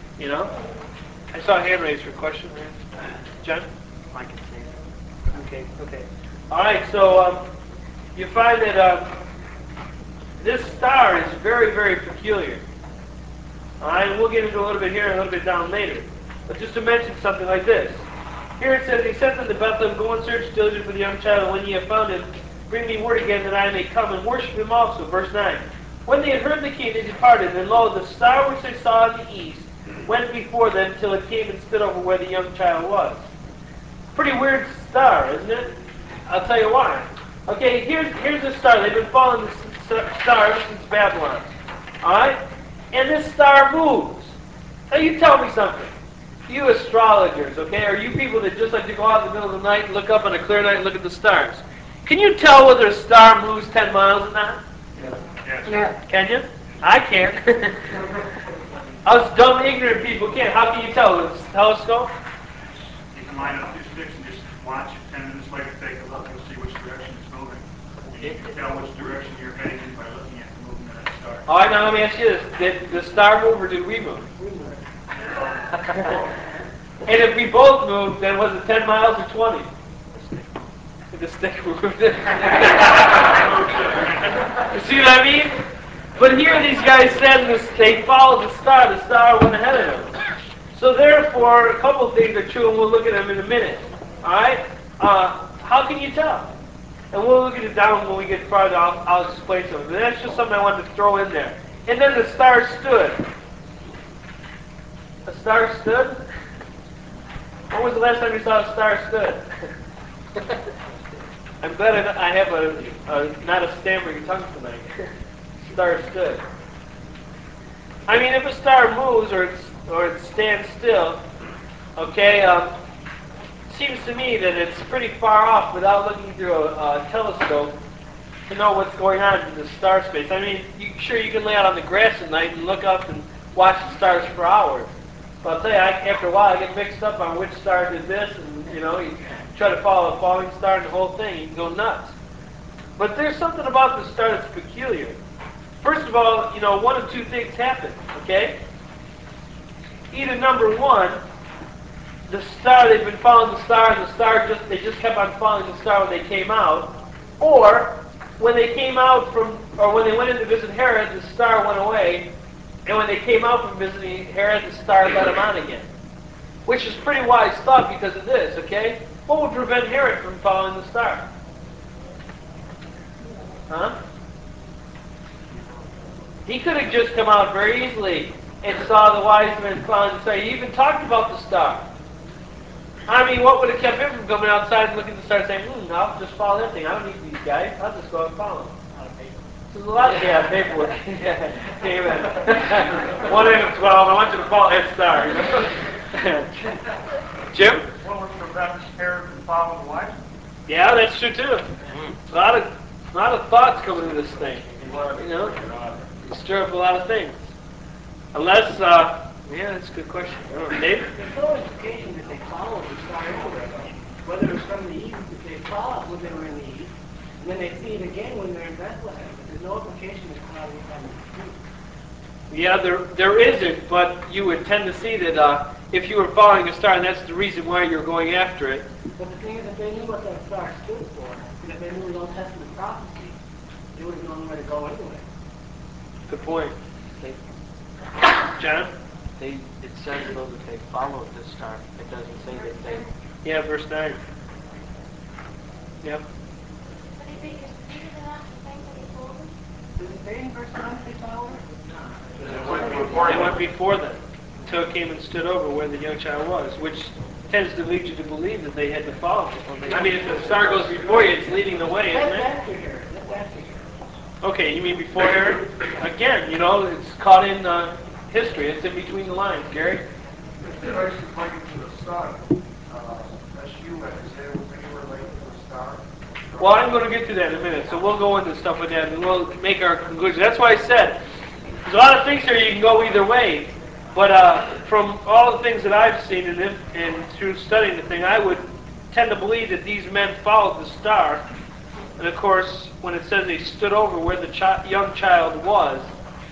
I saw a hand raised for a question. John? I can say that. Okay. All right, so you find that this star is very, very peculiar. All right, and we'll get into a little bit here and a little bit down later. But just to mention something like this. Here it says, He sent them to Bethlehem, Go and search diligently for the young child, and when ye have found him, bring me word again that I may come and worship him also. Verse 9. When they had heard the king, they departed, and lo, the star which they saw in the east went before them till it came and stood over where the young child was. Pretty weird star, isn't it? I'll tell you why. Okay, here's the star. They've been following the star ever since Babylon. Alright? And this star moves. Now you tell me something. You astrologers, okay? Are you people that just like to go out in the middle of the night and look up on a clear night and look at the stars? Can you tell whether a star moves 10 miles or not? Yes. Can you? I can't. Us dumb, ignorant people can't. How can you tell? With a telescope? You can line up two sticks and just watch it 10 minutes later, take a look, you'll see which direction it's moving. And you can tell which direction you're heading in by looking at the movement of that star. All right, now let me ask you this. Did the star move or did we move? And if we both moved, then was it 10 miles or 20? The stick moved. You see what I mean? But here these guys said they followed the star went ahead of them. So therefore, a couple of things are true, and we'll look at them in a minute. Alright? How can you tell? And we'll look at it down when we get farther. I'll explain something. And that's just something I wanted to throw in there. And then the star stood. A star stood? When was the last time you saw a star stood? I'm glad I have not a stammering tongue tonight. Star stood. I mean, if a star moves or it stands still, okay, seems to me that it's pretty far off without looking through a telescope to know what's going on in the star space. I mean, sure, you can lay out on the grass at night and look up and watch the stars for hours. But I'll tell you, after a while, I get mixed up on which star did this, and you try to follow a falling star and the whole thing, you can go nuts. But there's something about the star that's peculiar. First of all, one of two things happen, okay? Either number one, the star, they've been following the star, and the star they just kept on following the star when they came out, or when they came out or when they went in to visit Herod, the star went away, and when they came out from visiting Herod, the star led them on again. Which is pretty wise thought because of this, okay? What would prevent Herod from following the star? Huh? He could have just come out very easily and saw the wise men following the star. He even talked about the star. I mean, what would have kept him from coming outside and looking at the star and saying, I'll just follow that thing. I don't need these guys. I'll just go and follow them. There's a lot of paperwork. Amen. 1 out of 12. I want you to follow that star. Jim? What would prevent Herod from following the wise men? Yeah, that's true too. A lot of thoughts coming into this thing. You stir up a lot of things. Unless, that's a good question. I don't know, Dave? There's no indication that they followed the star anyway. Whether it was from the east, if they saw it when they were in the east, and then they see it again when they're in Bethlehem. But there's no implication that cloud was on the east. Yeah, there isn't, but you would tend to see that if you were following a star, and that's the reason why you're going after it. But the thing is, if they knew what that star stood for, and if they knew the Old Testament prophecy, they would have known where to go anyway. Good point. John? It says, though, that they followed the star. It doesn't say that they... Yeah, verse 9. Yep. But if he is repeated enough the things that he told them, Does it say in verse 9 that they followed? It went before them, until it came and stood over where the young child was, which tends to lead you to believe that they had to follow it. I mean, if the star goes before you, it's leading the way, isn't That's it? after Herod. That's after Herod. Okay, you mean before Herod? Again, it's caught in history. It's in between the lines, Gary. If Christ is likened to the sun, SU and Isaiah was anywhere likened to the star. Well, I'm going to get to that in a minute, so we'll go into stuff with that, and we'll make our conclusion. That's why I said, there's a lot of things here you can go either way, but from all the things that I've seen and through studying the thing, I would tend to believe that these men followed the star, and of course, when it says they stood over where the young child was,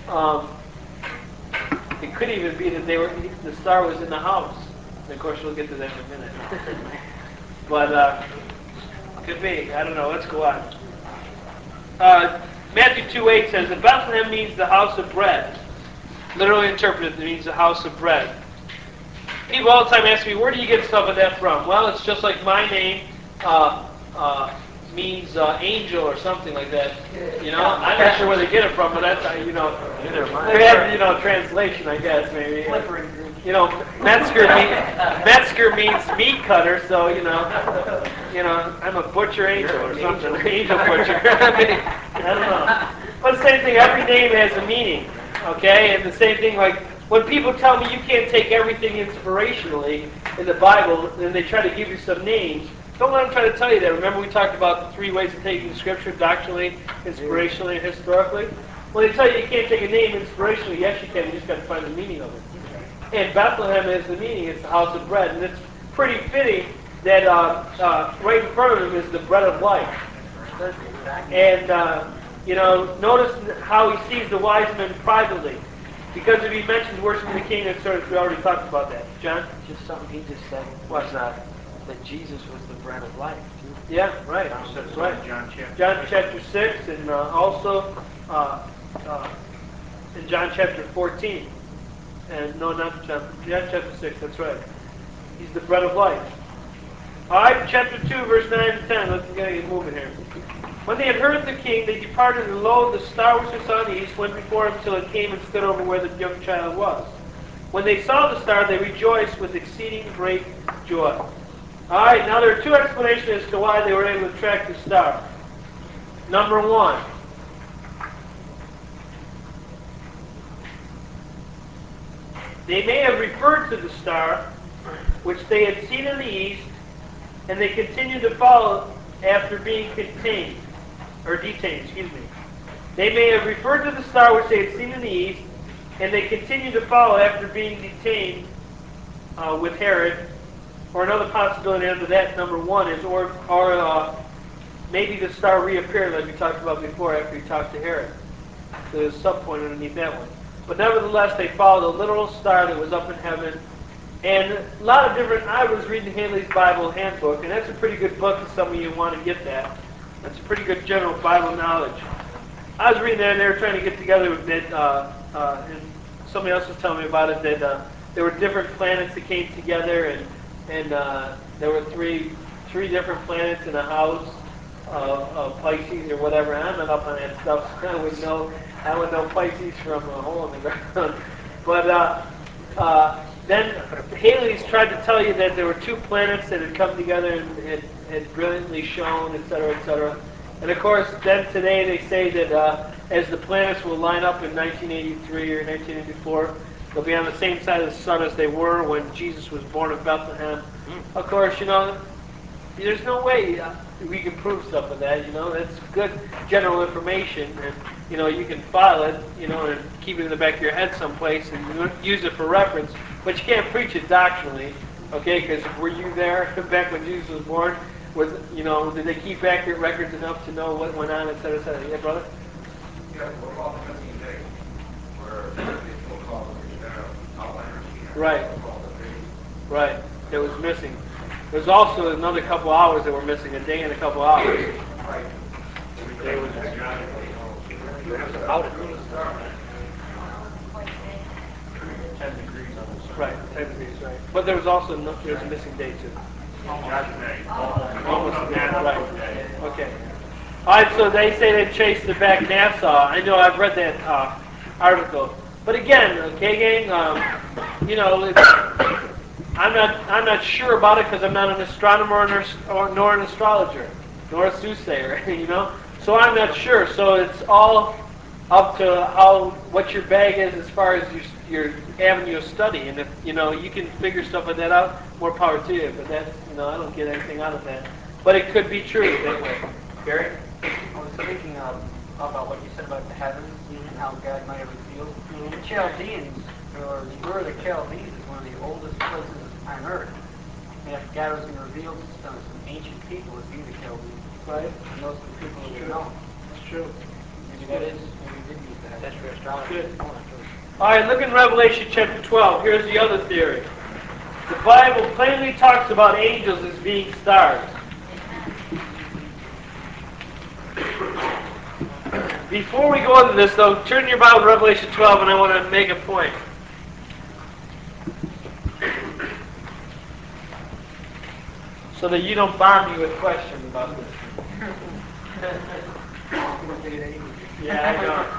it could even be that the star was in the house. And of course, we'll get to that in a minute. But could be. I don't know. Let's go on. Matthew 2:8 says that Bethlehem means the house of bread. Literally interpreted, it means the house of bread. People all the time ask me, where do you get stuff like that from? Well, it's just like my name means angel or something like that. I'm not sure where they get it from, but that's translation, I guess maybe. Metzger means meat cutter, so I'm a butcher angel or something, angel butcher. I don't know. But the same thing, every name has a meaning, okay? And the same thing, like when people tell me you can't take everything inspirationally in the Bible, and they try to give you some names. Don't let them try to tell you that. Remember we talked about the 3 ways of taking Scripture, doctrinally, inspirationally, and historically? When they tell you can't take a name inspirationally, yes you can, you just got to find the meaning of it. And Bethlehem is the meaning, it's the house of bread. And it's pretty fitting that right in front of him is the bread of life. And, notice how he sees the wise men privately. Because if he mentions worshiping the king, we already talked about that. John? Just something he just said was that Jesus was the bread of life, too. Yeah, right. That's right. John chapter 6 and also in John chapter 14. And no, not John chapter 6, that's right. He's the bread of life. Alright, chapter 2, verse 9 and 10. Let's get moving here. When they had heard the king, they departed, and lo, the star which was on the east went before him till it came and stood over where the young child was. When they saw the star, they rejoiced with exceeding great joy. Alright, now there are 2 explanations as to why they were able to track the star. Number 1. They may have referred to the star, which they had seen in the east, and they continue to follow after being detained, excuse me. They may have referred to the star which they had seen in the east, and they continue to follow after being detained with Herod. Or another possibility under that, number one, is maybe the star reappeared like we talked about before after he talked to Herod. So there's a sub-point underneath that one. But nevertheless, they followed a literal star that was up in heaven. And a lot of different, I was reading Haley's Bible Handbook, and that's a pretty good book if some of you want to get that. That's a pretty good general Bible knowledge. I was reading that, and they were trying to get together with it, and somebody else was telling me about it, that there were different planets that came together, and there were three different planets in a house of Pisces or whatever. And I'm not up on that stuff, so I would know Pisces from a hole in the ground. But then Haley's tried to tell you that there were two planets that had come together and had brilliantly shone, etc., etc. And of course, then today they say that as the planets will line up in 1983 or 1984, they'll be on the same side of the sun as they were when Jesus was born in Bethlehem. Of course, there's no way we can prove stuff with that. That's good general information, and you can file it, and keep it in the back of your head someplace and use it for reference. But you can't preach it doctrinally, okay? Because were you there back when Jesus was born? Did they keep accurate records enough to know what went on, et cetera, et cetera? Yeah, brother? Yeah, what about the missing day? Where people call the outliners. Right. Right. That was missing. There's also another couple hours that were missing, a day and a couple hours. Right. There was Out of 10 degrees on the sun. right, 10 degrees, right. But there was also there's a missing day too. Almost a day. Almost a day, right. Okay. All right, so they say they chased it back NASA. I know I've read that article. But again, okay, gang, I'm not sure about it because I'm not an astronomer nor an astrologer, nor a soothsayer, So I'm not sure. So it's all up to what your bag is as far as your avenue of study. And if you can figure stuff like that out, more power to you. But that's I don't get anything out of that. But it could be true that way. Gary? I was thinking about what you said about the heavens and how God might have revealed. The Chaldeans, or Ur of the Chaldees, is one of the oldest places on earth. And if God was going to reveal some ancient people, it would be the Chaldeans. Right. And those are the people that we know. That's true. Maybe that is, maybe we did use that. That's for astrology. Good. All right, look in Revelation chapter 12. Here's the other theory. The Bible plainly talks about angels as being stars. Before we go into this, though, turn your Bible to Revelation 12, and I want to make a point. So that you don't bomb me with questions about this. Yeah,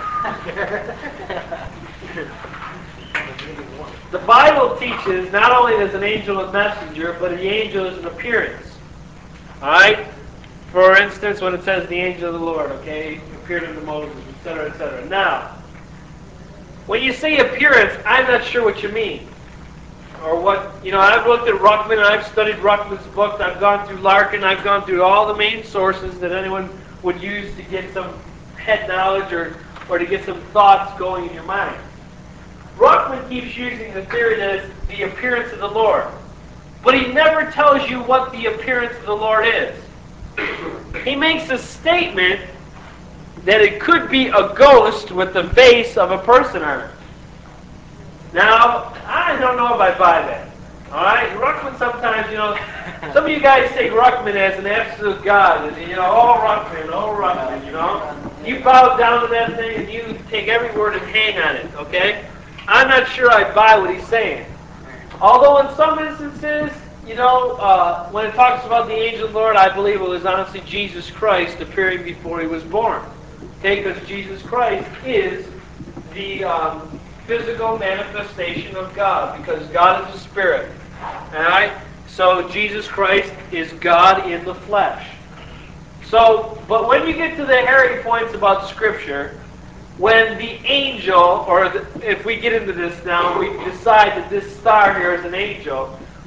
I know. The Bible teaches not only is an angel a messenger, but the angel is an appearance. All right? For instance, when it says the angel of the Lord, okay, appeared unto Moses, etc., etc. Now, when you say appearance, I'm not sure what you mean. Or what, I've looked at Ruckman, and I've studied Ruckman's book, I've gone through Larkin, I've gone through all the main sources that anyone would use to get some head knowledge or to get some thoughts going in your mind. Ruckman keeps using the theory that it's the appearance of the Lord. But he never tells you what the appearance of the Lord is. He makes a statement that it could be a ghost with the face of a person on it. Now, I don't know if I buy that. All right? Ruckman sometimes, some of you guys take Ruckman as an absolute god. And, oh, Ruckman, You bow down to that thing and you take every word and hang on it, okay? I'm not sure I buy what he's saying. Although in some instances, when it talks about the angel of the Lord, I believe it was honestly Jesus Christ appearing before he was born. Okay, because Jesus Christ is the physical manifestation of God, because God is a spirit. Alright? So Jesus Christ is God in the flesh. So, but when you get to the hairy points about Scripture, when the angel, if we get into this now, we decide that this star here is an angel,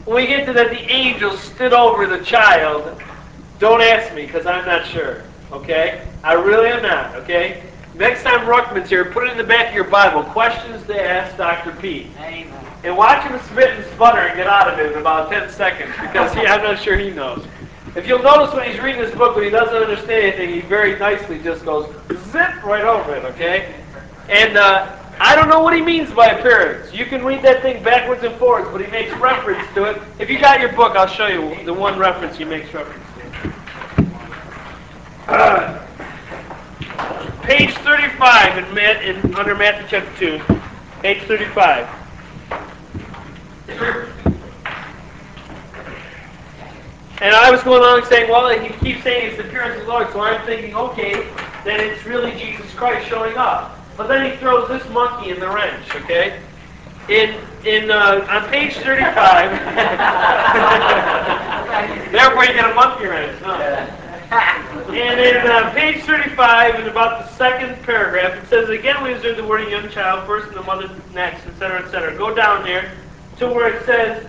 when we get to that the angel stood over the child, don't ask me because I'm not sure. Okay? I really am not. Okay? Next time Ruckman's here, put it in the back of your Bible. Questions to ask Dr. P. Amen. And watch him spit and sputter and get out of it in about 10 seconds because I'm not sure he knows. If you'll notice when he's reading this book, when he doesn't understand anything, he very nicely just goes zip right over it, okay? And I don't know what he means by appearance. You can read that thing backwards and forwards, but he makes reference to it. If you got your book, I'll show you the one reference he makes reference to. Page 35 under Matthew chapter 2. Page 35. And I was going on saying, well, he keeps saying it's the appearance of the Lord, so I'm thinking, okay, then it's really Jesus Christ showing up. But then he throws this monkey in the wrench, okay? On page 35, therefore you get a monkey wrench. Huh? And in page 35, in about the second paragraph, it says, again we observe the word of young child, first and the mother next, etc., etc. Go down there to where it says,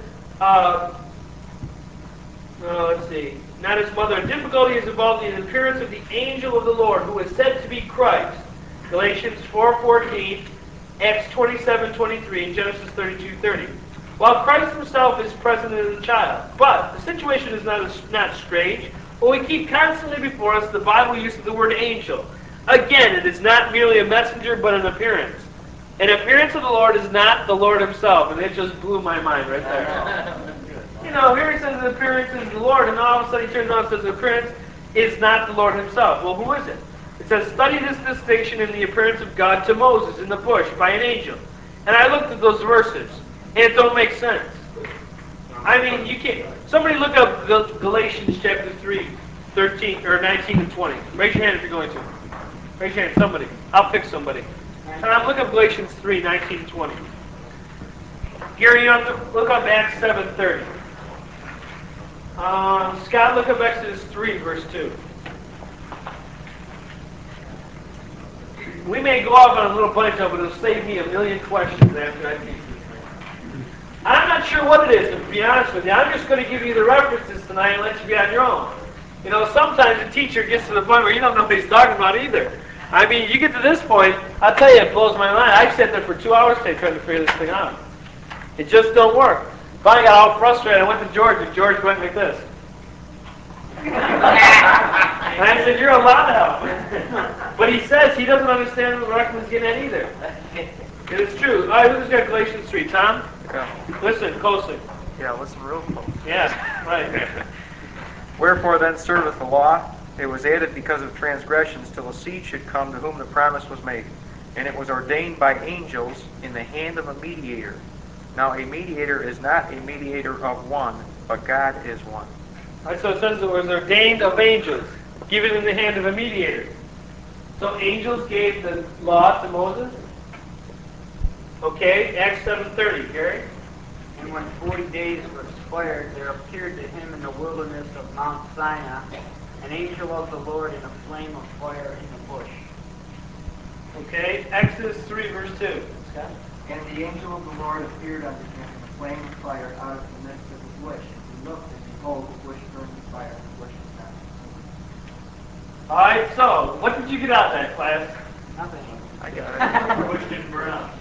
let's see, not his mother. Difficulty is involved in the appearance of the angel of the Lord, who is said to be Christ. Galatians 4:14, Acts 27:23, and Genesis 32:30. While Christ himself is present as a child. But the situation is not strange. When we keep constantly before us the Bible use of the word angel. Again, it is not merely a messenger, but an appearance. An appearance of the Lord is not the Lord himself, and it just blew my mind right there. You know, here he says the appearance is the Lord, and all of a sudden he turns around and says the appearance is not the Lord himself. Well, who is it? It says, study this distinction in the appearance of God to Moses in the bush by an angel. And I looked at those verses, and it don't make sense. I mean, you can't. Somebody look up Galatians chapter 3, 13, or 19 and 20. Raise your hand if you're going to. Raise your hand, somebody. I'll pick somebody. Look up Galatians 3, 19 and 20. Gary, look up Acts 7:30. Scott, look up Exodus 3, verse 2. We may go off on a little bunch of it, but it'll save me a million questions after I teach this thing. I'm not sure what it is, to be honest with you. I'm just going to give you the references tonight and let you be on your own. You know, sometimes a teacher gets to the point where you don't know what he's talking about either. I mean, you get to this point, I'll tell you, it blows my mind. I sat there for 2 hours today trying to figure this thing out. It just don't work. Finally got all frustrated. I went to George, and George went like this. And I said, you're a lot of help. But he says he doesn't understand what Ruckman's getting at either. It is true. All right, who's got Galatians 3? Tom? Yeah. Listen closely. Yeah, listen real close. Yeah, right. Wherefore then serveth the law? It was added because of transgressions, till a seed should come to whom the promise was made. And it was ordained by angels in the hand of a mediator. Now a mediator is not a mediator of one, but God is one. All right, so it says it was ordained of angels, given in the hand of a mediator. So angels gave the law to Moses? Okay, Acts 7:30, Gary? And when 40 days were expired, there appeared to him in the wilderness of Mount Sinai an angel of the Lord in a flame of fire in the bush. Okay, Exodus 3, verse 2. Scott? And the angel of the Lord appeared unto him in a flame of fire out of the midst of the bush. And he looked, and behold, the bush burned with fire, and the bush was not consumed. All right, so what did you get out of that, class? Nothing. I got it. Bush didn't burn out.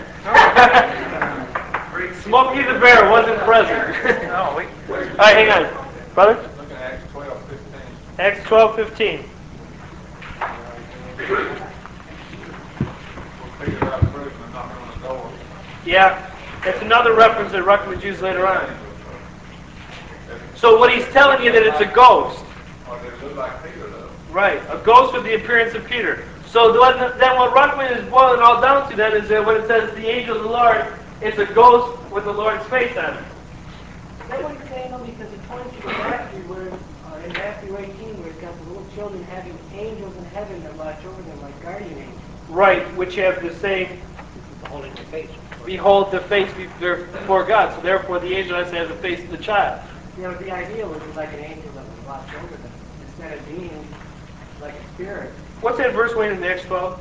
Smokey the Bear wasn't present. No, wait. All right, hang on. Brother? Look at Acts 12:15. Acts 12:15. We'll figure it out first and knock on the door. Yeah, that's another reference that Ruckman used later on. So what he's telling you that it's a ghost. Or they look like Peter, though. Right, a ghost with the appearance of Peter. So then what Ruckman is boiling all down to then is that when it says the angel of the Lord, it's a ghost with the Lord's face on it. Is that what he's saying, though? Because he points you to Matthew, where in Matthew 18, where he's got the little children having angels in heaven that watch over them like guardian angels. Right, which have the same, behold the face before God. So therefore the angel has to have the face of the child. You know, the idea would be like an angel that would watch over them, instead of being like a spirit. What's that verse, Wayne, in Acts 12?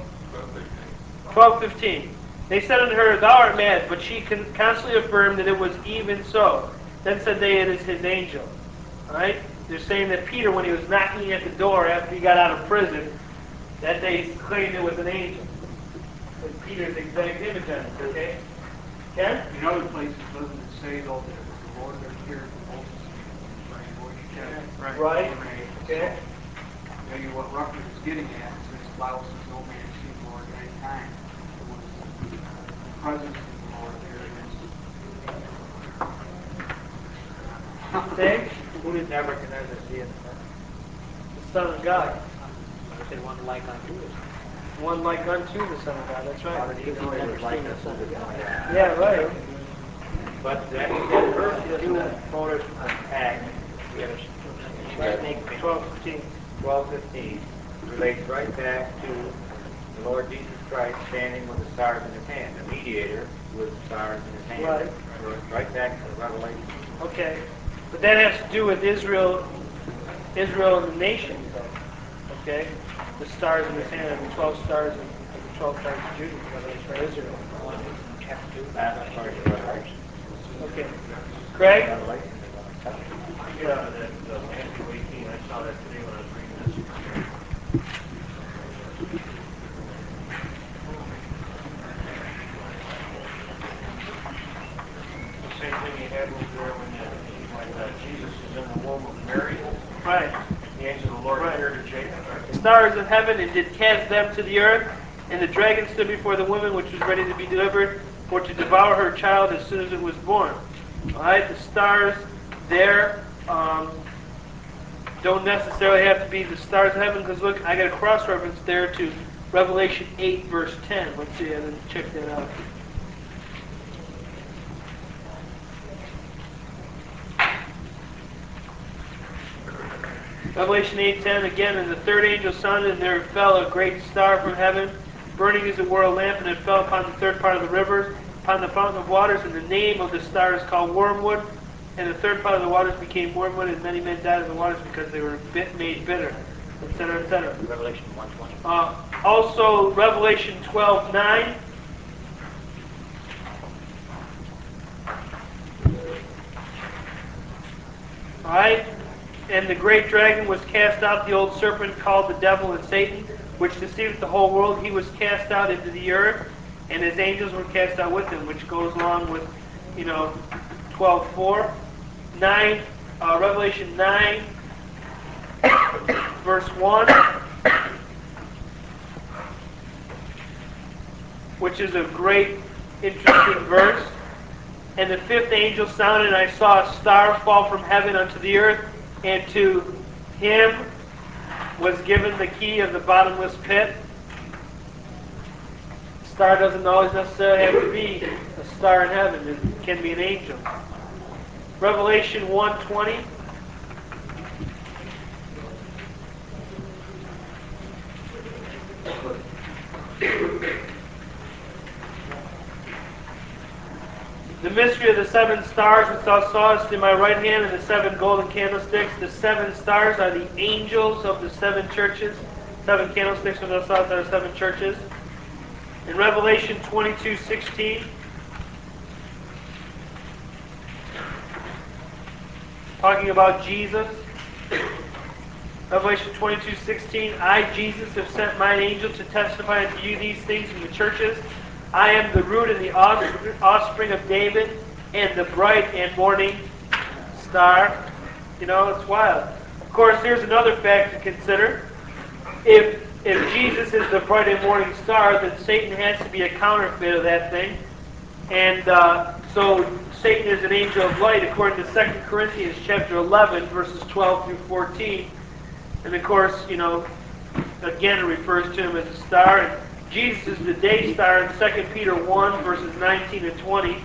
12:15. They said unto her, thou art mad, but she constantly affirmed that it was even so. Then said they, it is his angel. All right? They're saying that Peter, when he was knocking at the door after he got out of prison, that they claimed it was an angel. With Peter's exact image on it, okay? Ken? In other places, doesn't it say, though, that it was the Lord that appeared to Moses in the burning bush? Right. Right. Okay. Maybe what Rucker is getting at is this Bible says no man has seen the Lord at any time. It was the presence of the Lord there against Say, Who did Nebuchadnezzar see in the heaven? the Son of God. He said one like unto us. One like unto the Son of God. That's How right. did he know it was like the Son of God? Yeah, right. But that verse that you quoted from Acts, we have a snake 12:15. 12:15 relates right back to the Lord Jesus Christ standing with the stars in his hand, the mediator with the stars in his hand. Right. Right back to the Revelation. Okay. But that has to do with Israel and the nations, though. Okay? The stars in his hand, the 12 stars and the 12 stars of Judah, for Israel. That's part of the Revelation. Okay. Craig? Revelation. Yeah, that Matthew 18, I saw that today when I was reading this. The same thing you had over there when Jesus is in the womb of Mary. Right. The angel of the Lord Right. appeared to Jacob. The stars of heaven, and did cast them to the earth. And the dragon stood before the woman which was ready to be delivered, for to devour her child as soon as it was born. All right, the stars there don't necessarily have to be the stars of heaven, because look, I got a cross-reference there to Revelation 8, verse 10. Let's see, I didn't check that out. Revelation 8:10, again, and the third angel sounded, and there fell a great star from heaven, burning as it were a lamp, and it fell upon the third part of the rivers, upon the fountain of waters, and the name of the star is called Wormwood. And the third part of the waters became wormwood, and many men died of the waters because they were made bitter, etc., etc. Revelation 1:20. Also, Revelation 12:9. All right? And the great dragon was cast out, the old serpent called the devil and Satan, which deceiveth the whole world. He was cast out into the earth, and his angels were cast out with him, which goes along with, 12:4. 9, Revelation 9, verse 1, which is a great, interesting verse. And the fifth angel sounded, and I saw a star fall from heaven unto the earth, and to him was given the key of the bottomless pit. A star doesn't always necessarily have to be a star in heaven. It can be an angel. Revelation 1:20. The mystery of the seven stars which thou sawest in my right hand, and the seven golden candlesticks. The seven stars are the angels of the seven churches. Seven candlesticks which thou sawest are the seven churches. In Revelation 22:16, talking about Jesus. Revelation 22:16, I, Jesus, have sent mine angel to testify unto you these things in the churches. I am the root and the offspring of David, and the bright and morning star. It's wild. Of course, here's another fact to consider. If Jesus is the bright and morning star, then Satan has to be a counterfeit of that thing. And so Satan is an angel of light, according to 2 Corinthians chapter 11, verses 12 through 14. And of course, again, it refers to him as a star. And Jesus is the day star in 2 Peter 1, verses 19 and 20.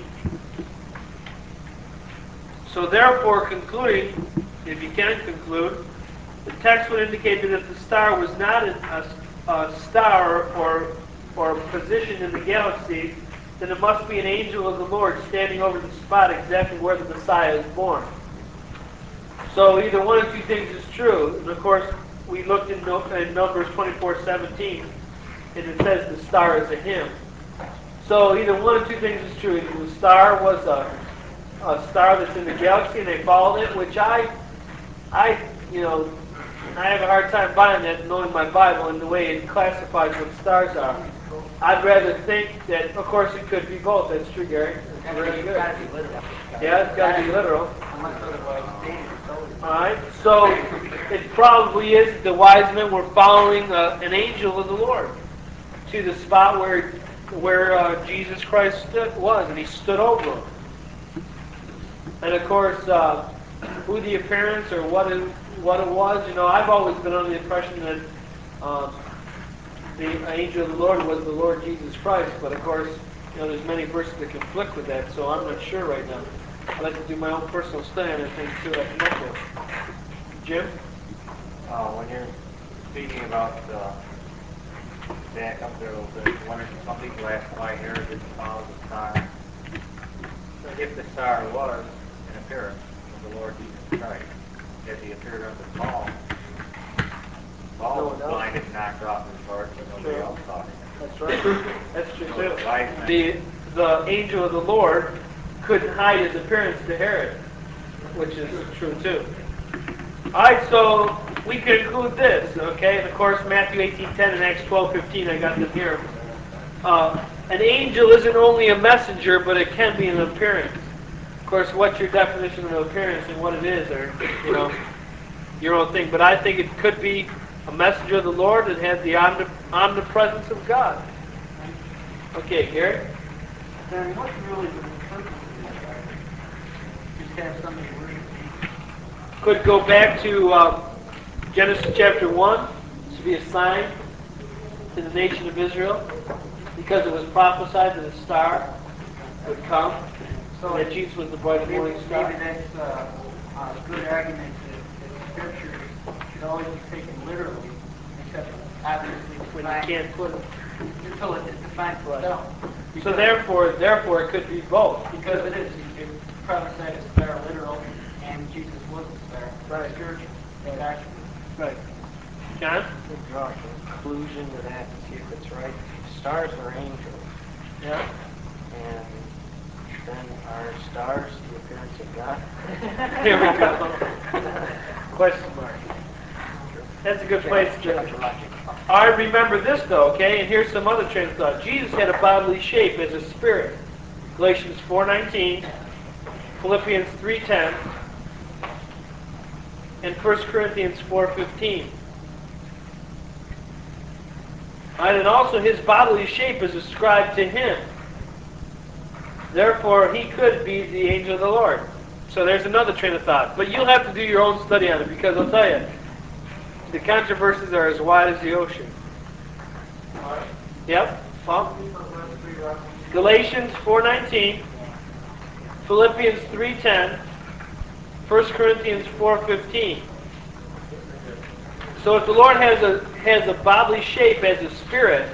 So therefore, concluding, if you can conclude, the text would indicate that if the star was not a star or positioned in the galaxy, then it must be an angel of the Lord standing over the spot exactly where the Messiah is born. So either one of two things is true. And of course, we looked in Numbers 24:17, and it says the star is a him. So either one of two things is true. Either the star was a star that's in the galaxy, and they followed it, which you know, I have a hard time buying that, knowing my Bible and the way it classifies what stars are. I'd rather think that, of course, it could be both. That's true, Gary. That's very good. Yeah, it's got to be literal. All right, so it probably is that the wise men were following an angel of the Lord to the spot where Jesus Christ was, and he stood over him. And of course, who the appearance or what it was, you know, I've always been under the impression that the angel of the Lord was the Lord Jesus Christ, but of course, you know, there's many verses that conflict with that, so I'm not sure right now. I'd like to do my own personal study on it and see what I come up with. Jim? When you're speaking about back up there a little bit, when some people ask why Herod didn't follow the star. If the star was an appearance of the Lord Jesus Christ, as he appeared unto Paul, Paul was blinded and knocked off his horse, but nobody else saw him. That's right. That's true too. The angel of the Lord couldn't hide his appearance to Herod, which is true too. All right, so we can include this, okay? And of course, Matthew 18:10 and Acts 12:15, I got them here. An angel isn't only a messenger, but it can be an appearance. Of course, what's your definition of appearance and what it is, or, you know, your own thing. But I think it could be a messenger of the Lord that had the omnipresence of God. Okay, Gary? Then what's really the purpose of this? Just have somebody worship Jesus? Could go back to Genesis chapter 1. This would be a sign to the nation of Israel, because it was prophesied that a star would come, so that Jesus was the bright and morning star. Maybe that's a good argument that Scripture should always be taken literally, except obviously When you can't put it. until it defines itself. So therefore, it could be both. Because it is. You could prophesy a star literal, and Jesus was a star. Right. Spiritual. That actually. Right. John? Could draw a conclusion to that and see if it's right. Stars are angels. Yeah. And then are stars the appearance of God? Here we go. Question mark. That's a good place to... All right, remember this though, okay? And here's some other train of thought. Jesus had a bodily shape as a spirit. Galatians 4:19, Philippians 3:10, and 1 Corinthians 4:15. And also his bodily shape is ascribed to him. Therefore, he could be the angel of the Lord. So there's another train of thought. But you'll have to do your own study on it, because I'll tell you, the controversies are as wide as the ocean. Yep. Well, Galatians 4:19, Philippians 3:10, 1 Corinthians 4:15. So if the Lord has a bodily shape as a spirit,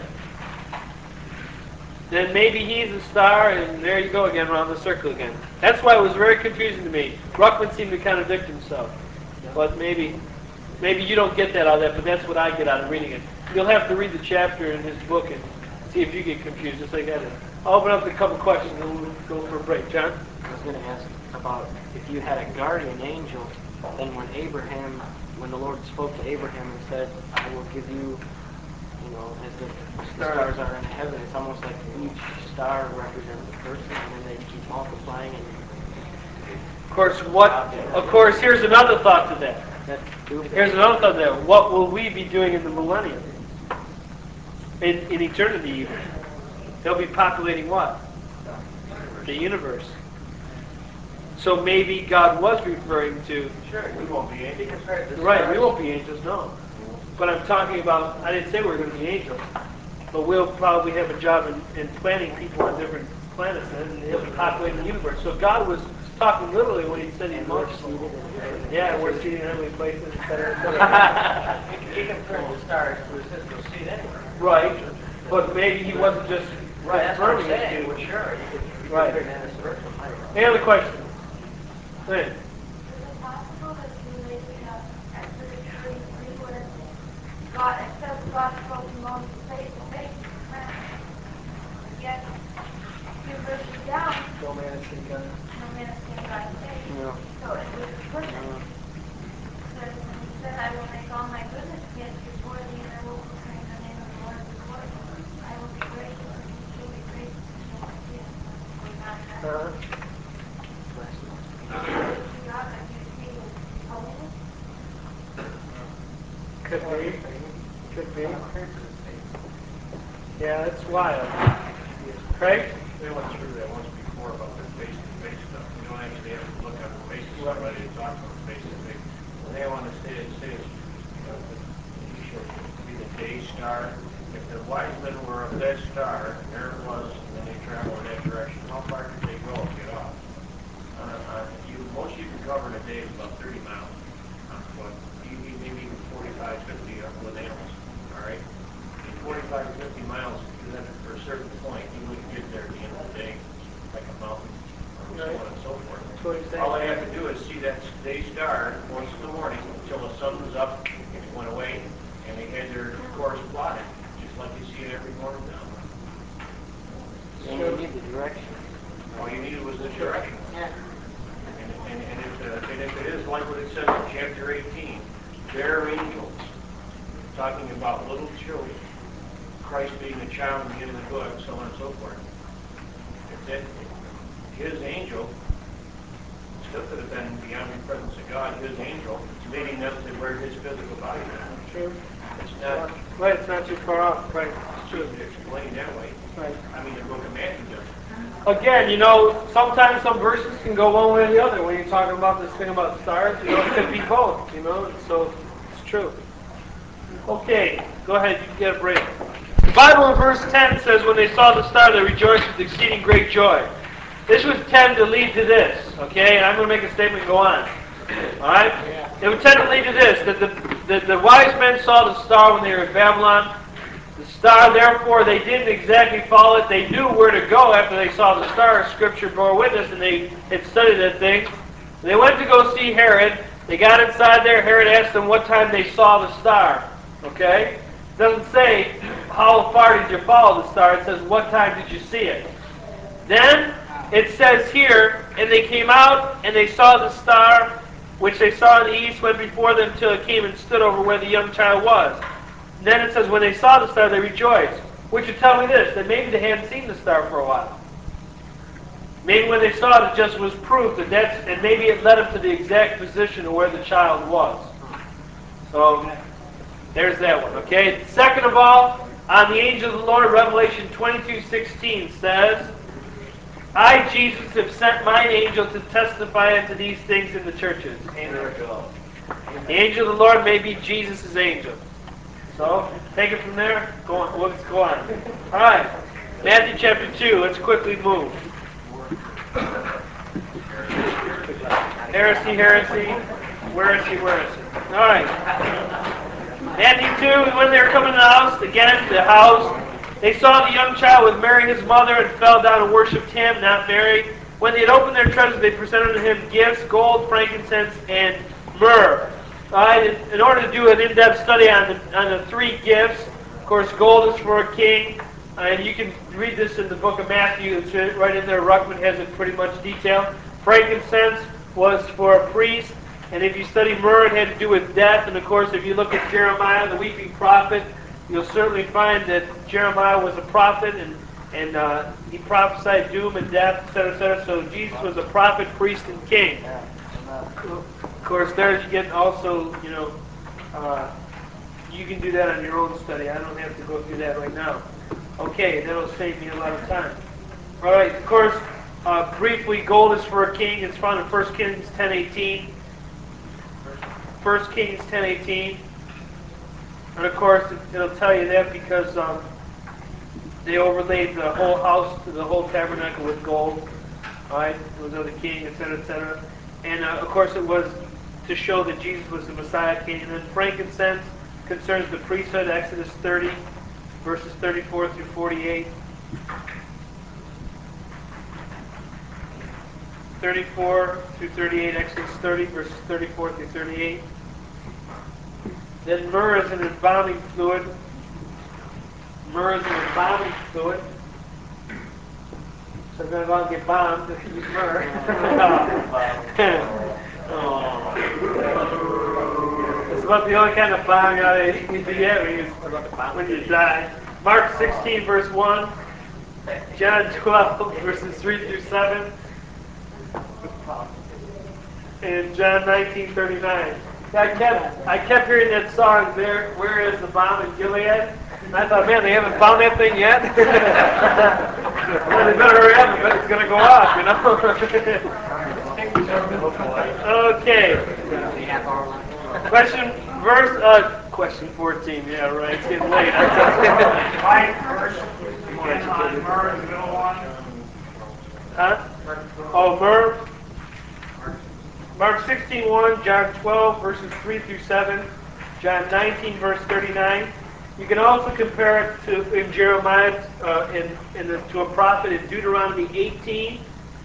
then maybe he's a star, and there you go again, around the circle again. That's why it was very confusing to me. Ruckman seemed to contradict himself. But maybe you don't get that out of that, but that's what I get out of reading it. You'll have to read the chapter in his book and see if you get confused, just like I did. I'll open up to a couple questions, and we'll go for a break. John? I was going to ask about if you had a guardian angel, then when the Lord spoke to Abraham and said, I will give you, as the stars are in heaven, it's almost like each star represents a person, and then they keep multiplying. And Of course, here's another thought to that. What will we be doing in the millennium? In eternity, even. They'll be populating what? The universe. So maybe God was referring to... Sure, we won't be angels. Right, we won't be angels, no. But I'm talking about, I didn't say we were going to be angels, but we'll probably have a job in planting people on different planets, and he'll be populating the universe. So God was talking literally when he said he multiplied. Yeah, we're seated in heavenly places, etc., etc. He compared the stars to his physical seed anyway. Right, but maybe he wasn't just That's what I'm referring saying. to... Well, sure. Right. Any other questions? Go ahead. Is it possible that you may read Exodus 33 where God, it says God spoke to Moses face to face, yet a few verses down, No man has seen God. no man has seen God that you see holiness? Could be. Could be. Yeah, it's wild. Craig? They went through that once before about the face-to-face stuff. You don't actually have to look on the face of somebody to talk to them face-to-face. When they want to say it's, he showed be the day star. If the wise men were of that star, and there it was, and then they travel in that direction, how far did they go and get off? Most you can cover in a day is about 30 miles on foot. Maybe even 45, 50 with animals. All right? In 45 to 50 miles, then for a certain point, you wouldn't get there at the end of the day, like a mountain, or so on and so forth. All they have to do is see that day star once in the morning until the sun was up and it went away, and they had their course plotted, just like you see it every morning now. And you need the direction. All you needed was the direction. Yeah. And if it is like what it says in chapter 18, they're angels, talking about little children, Christ being a child in the end of the book, so on and so forth. His angel still could have been beyond the presence of God, his angel, leading them to where his physical body is. True. It's not Right, it's not too far off. Right. it's true to explain that way. Right. I mean, the book of Matthew does. Again, sometimes some verses can go one way or the other. When you're talking about this thing about stars, it could be both, so it's true. Okay, go ahead, you can get a break. The Bible in verse 10 says, when they saw the star, they rejoiced with exceeding great joy. This would tend to lead to this, okay? And I'm going to make a statement and go on. All right? It would tend to lead to this, that the wise men saw the star when they were in Babylon. The star, therefore, they didn't exactly follow it. They knew where to go after they saw the star. Scripture bore witness, and they had studied that thing. They went to go see Herod. They got inside there. Herod asked them what time they saw the star. Okay? It doesn't say, how far did you follow the star? It says, what time did you see it? Then, it says here, and they came out, and they saw the star, which they saw in the east, went before them till it came and stood over where the young child was. And then it says, when they saw the star, they rejoiced. Which would tell me this, that maybe they hadn't seen the star for a while. Maybe when they saw it, it just was proof that and maybe it led them to the exact position of where the child was. So, there's that one, okay? Second of all, on the angel of the Lord, Revelation 22:16 says, I, Jesus, have sent mine angel to testify unto these things in the churches. Amen. The angel of the Lord may be Jesus' angel. So, take it from there. Go on. Let's go on. All right. Matthew chapter 2. Let's quickly move. Heresy. Where is he? All right. Matthew 2. When they were coming to the house, again, the house, they saw the young child with Mary his mother and fell down and worshipped him, not Mary. When they had opened their treasures, they presented to him gifts, gold, frankincense, and myrrh. In order to do an in-depth study on the three gifts, of course, gold is for a king, and you can read this in the book of Matthew. It's right in there. Ruckman has it pretty much detailed. Frankincense was for a priest, and if you study myrrh, it had to do with death. And of course, if you look at Jeremiah, the weeping prophet, you'll certainly find that Jeremiah was a prophet, and he prophesied doom and death, etc., etc. So Jesus was a prophet, priest, and king. Of course, there you get also, you can do that on your own study. I don't have to go through that right now. Okay, that'll save me a lot of time. All right, of course, briefly, gold is for a king. It's found in 1 Kings 10:18. 1 Kings 10:18. And of course, it'll tell you that because they overlaid the whole house, the whole tabernacle with gold. All right, it was of the king, etc., etc. And of course, it was to show that Jesus was the Messiah king. And then frankincense concerns the priesthood, Exodus 30, verses 34 through 48. 34 through 38, Exodus 30, verses 34 through 38. Then myrrh is an embalming fluid. Myrrh is an embalming fluid. So if you're going to get bombed, use myrrh. It's about the only kind of bomb you get when you die. Mark 16, verse 1. John 12, verses 3 through 7. And John 19:39. I kept hearing that song, "There, Where is the Balm in Gilead?" And I thought, man, they haven't found that thing yet? Well, they better hurry up, but it's going to go off, you know? Okay. Question 14, yeah, right. It's getting late. Right first, again on Myrrh, the middle one. Huh? Oh, Myrrh. Mark 16:1, John 12, verses 3 through 7, John 19, verse 39. You can also compare it to in Jeremiah, to a prophet in Deuteronomy 18,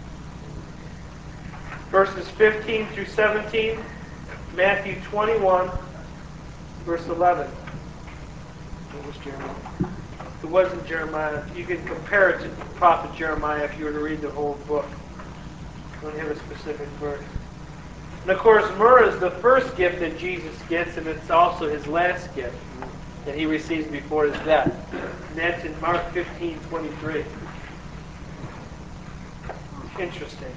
verses 15 through 17, Matthew 21, verse 11. What was Jeremiah? It wasn't Jeremiah. You can compare it to the prophet Jeremiah if you were to read the whole book. Don't have a specific verse. And of course, myrrh is the first gift that Jesus gets, and it's also his last gift that he receives before his death. And that's in Mark 15:23. Interesting.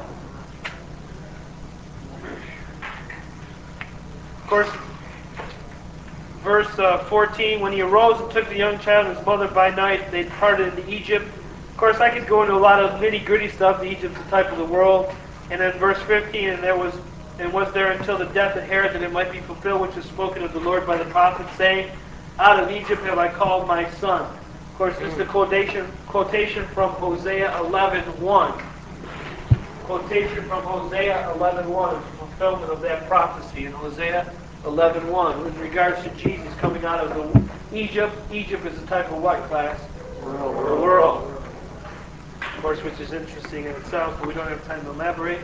Of course, verse 14, when he arose and took the young child and his mother by night, they departed into Egypt. Of course, I could go into a lot of nitty-gritty stuff. Egypt's the type of the world. And then verse 15, and was there until the death of Herod that it might be fulfilled, which is spoken of the Lord by the prophet, saying, out of Egypt have I called my son. Of course, this is the quotation from Hosea 11:1. Quotation from Hosea 11:1 is the fulfillment of that prophecy in Hosea 11:1 in regards to Jesus coming out of Egypt. Egypt is a type of what class? The world. Of course, which is interesting in itself, but we don't have time to elaborate.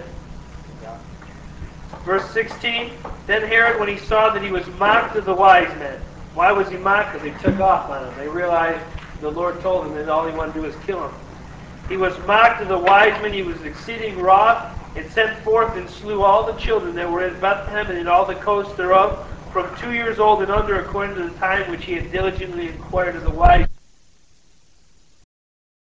Verse 16, then Herod, when he saw that he was mocked of the wise men. Why was he mocked? Because they took off on him. They realized the Lord told him that all he wanted to do was kill him. He was mocked of the wise men. He was exceeding wroth, and sent forth and slew all the children that were in Bethlehem and in all the coasts thereof, from 2 years old and under, according to the time which he had diligently inquired of the wise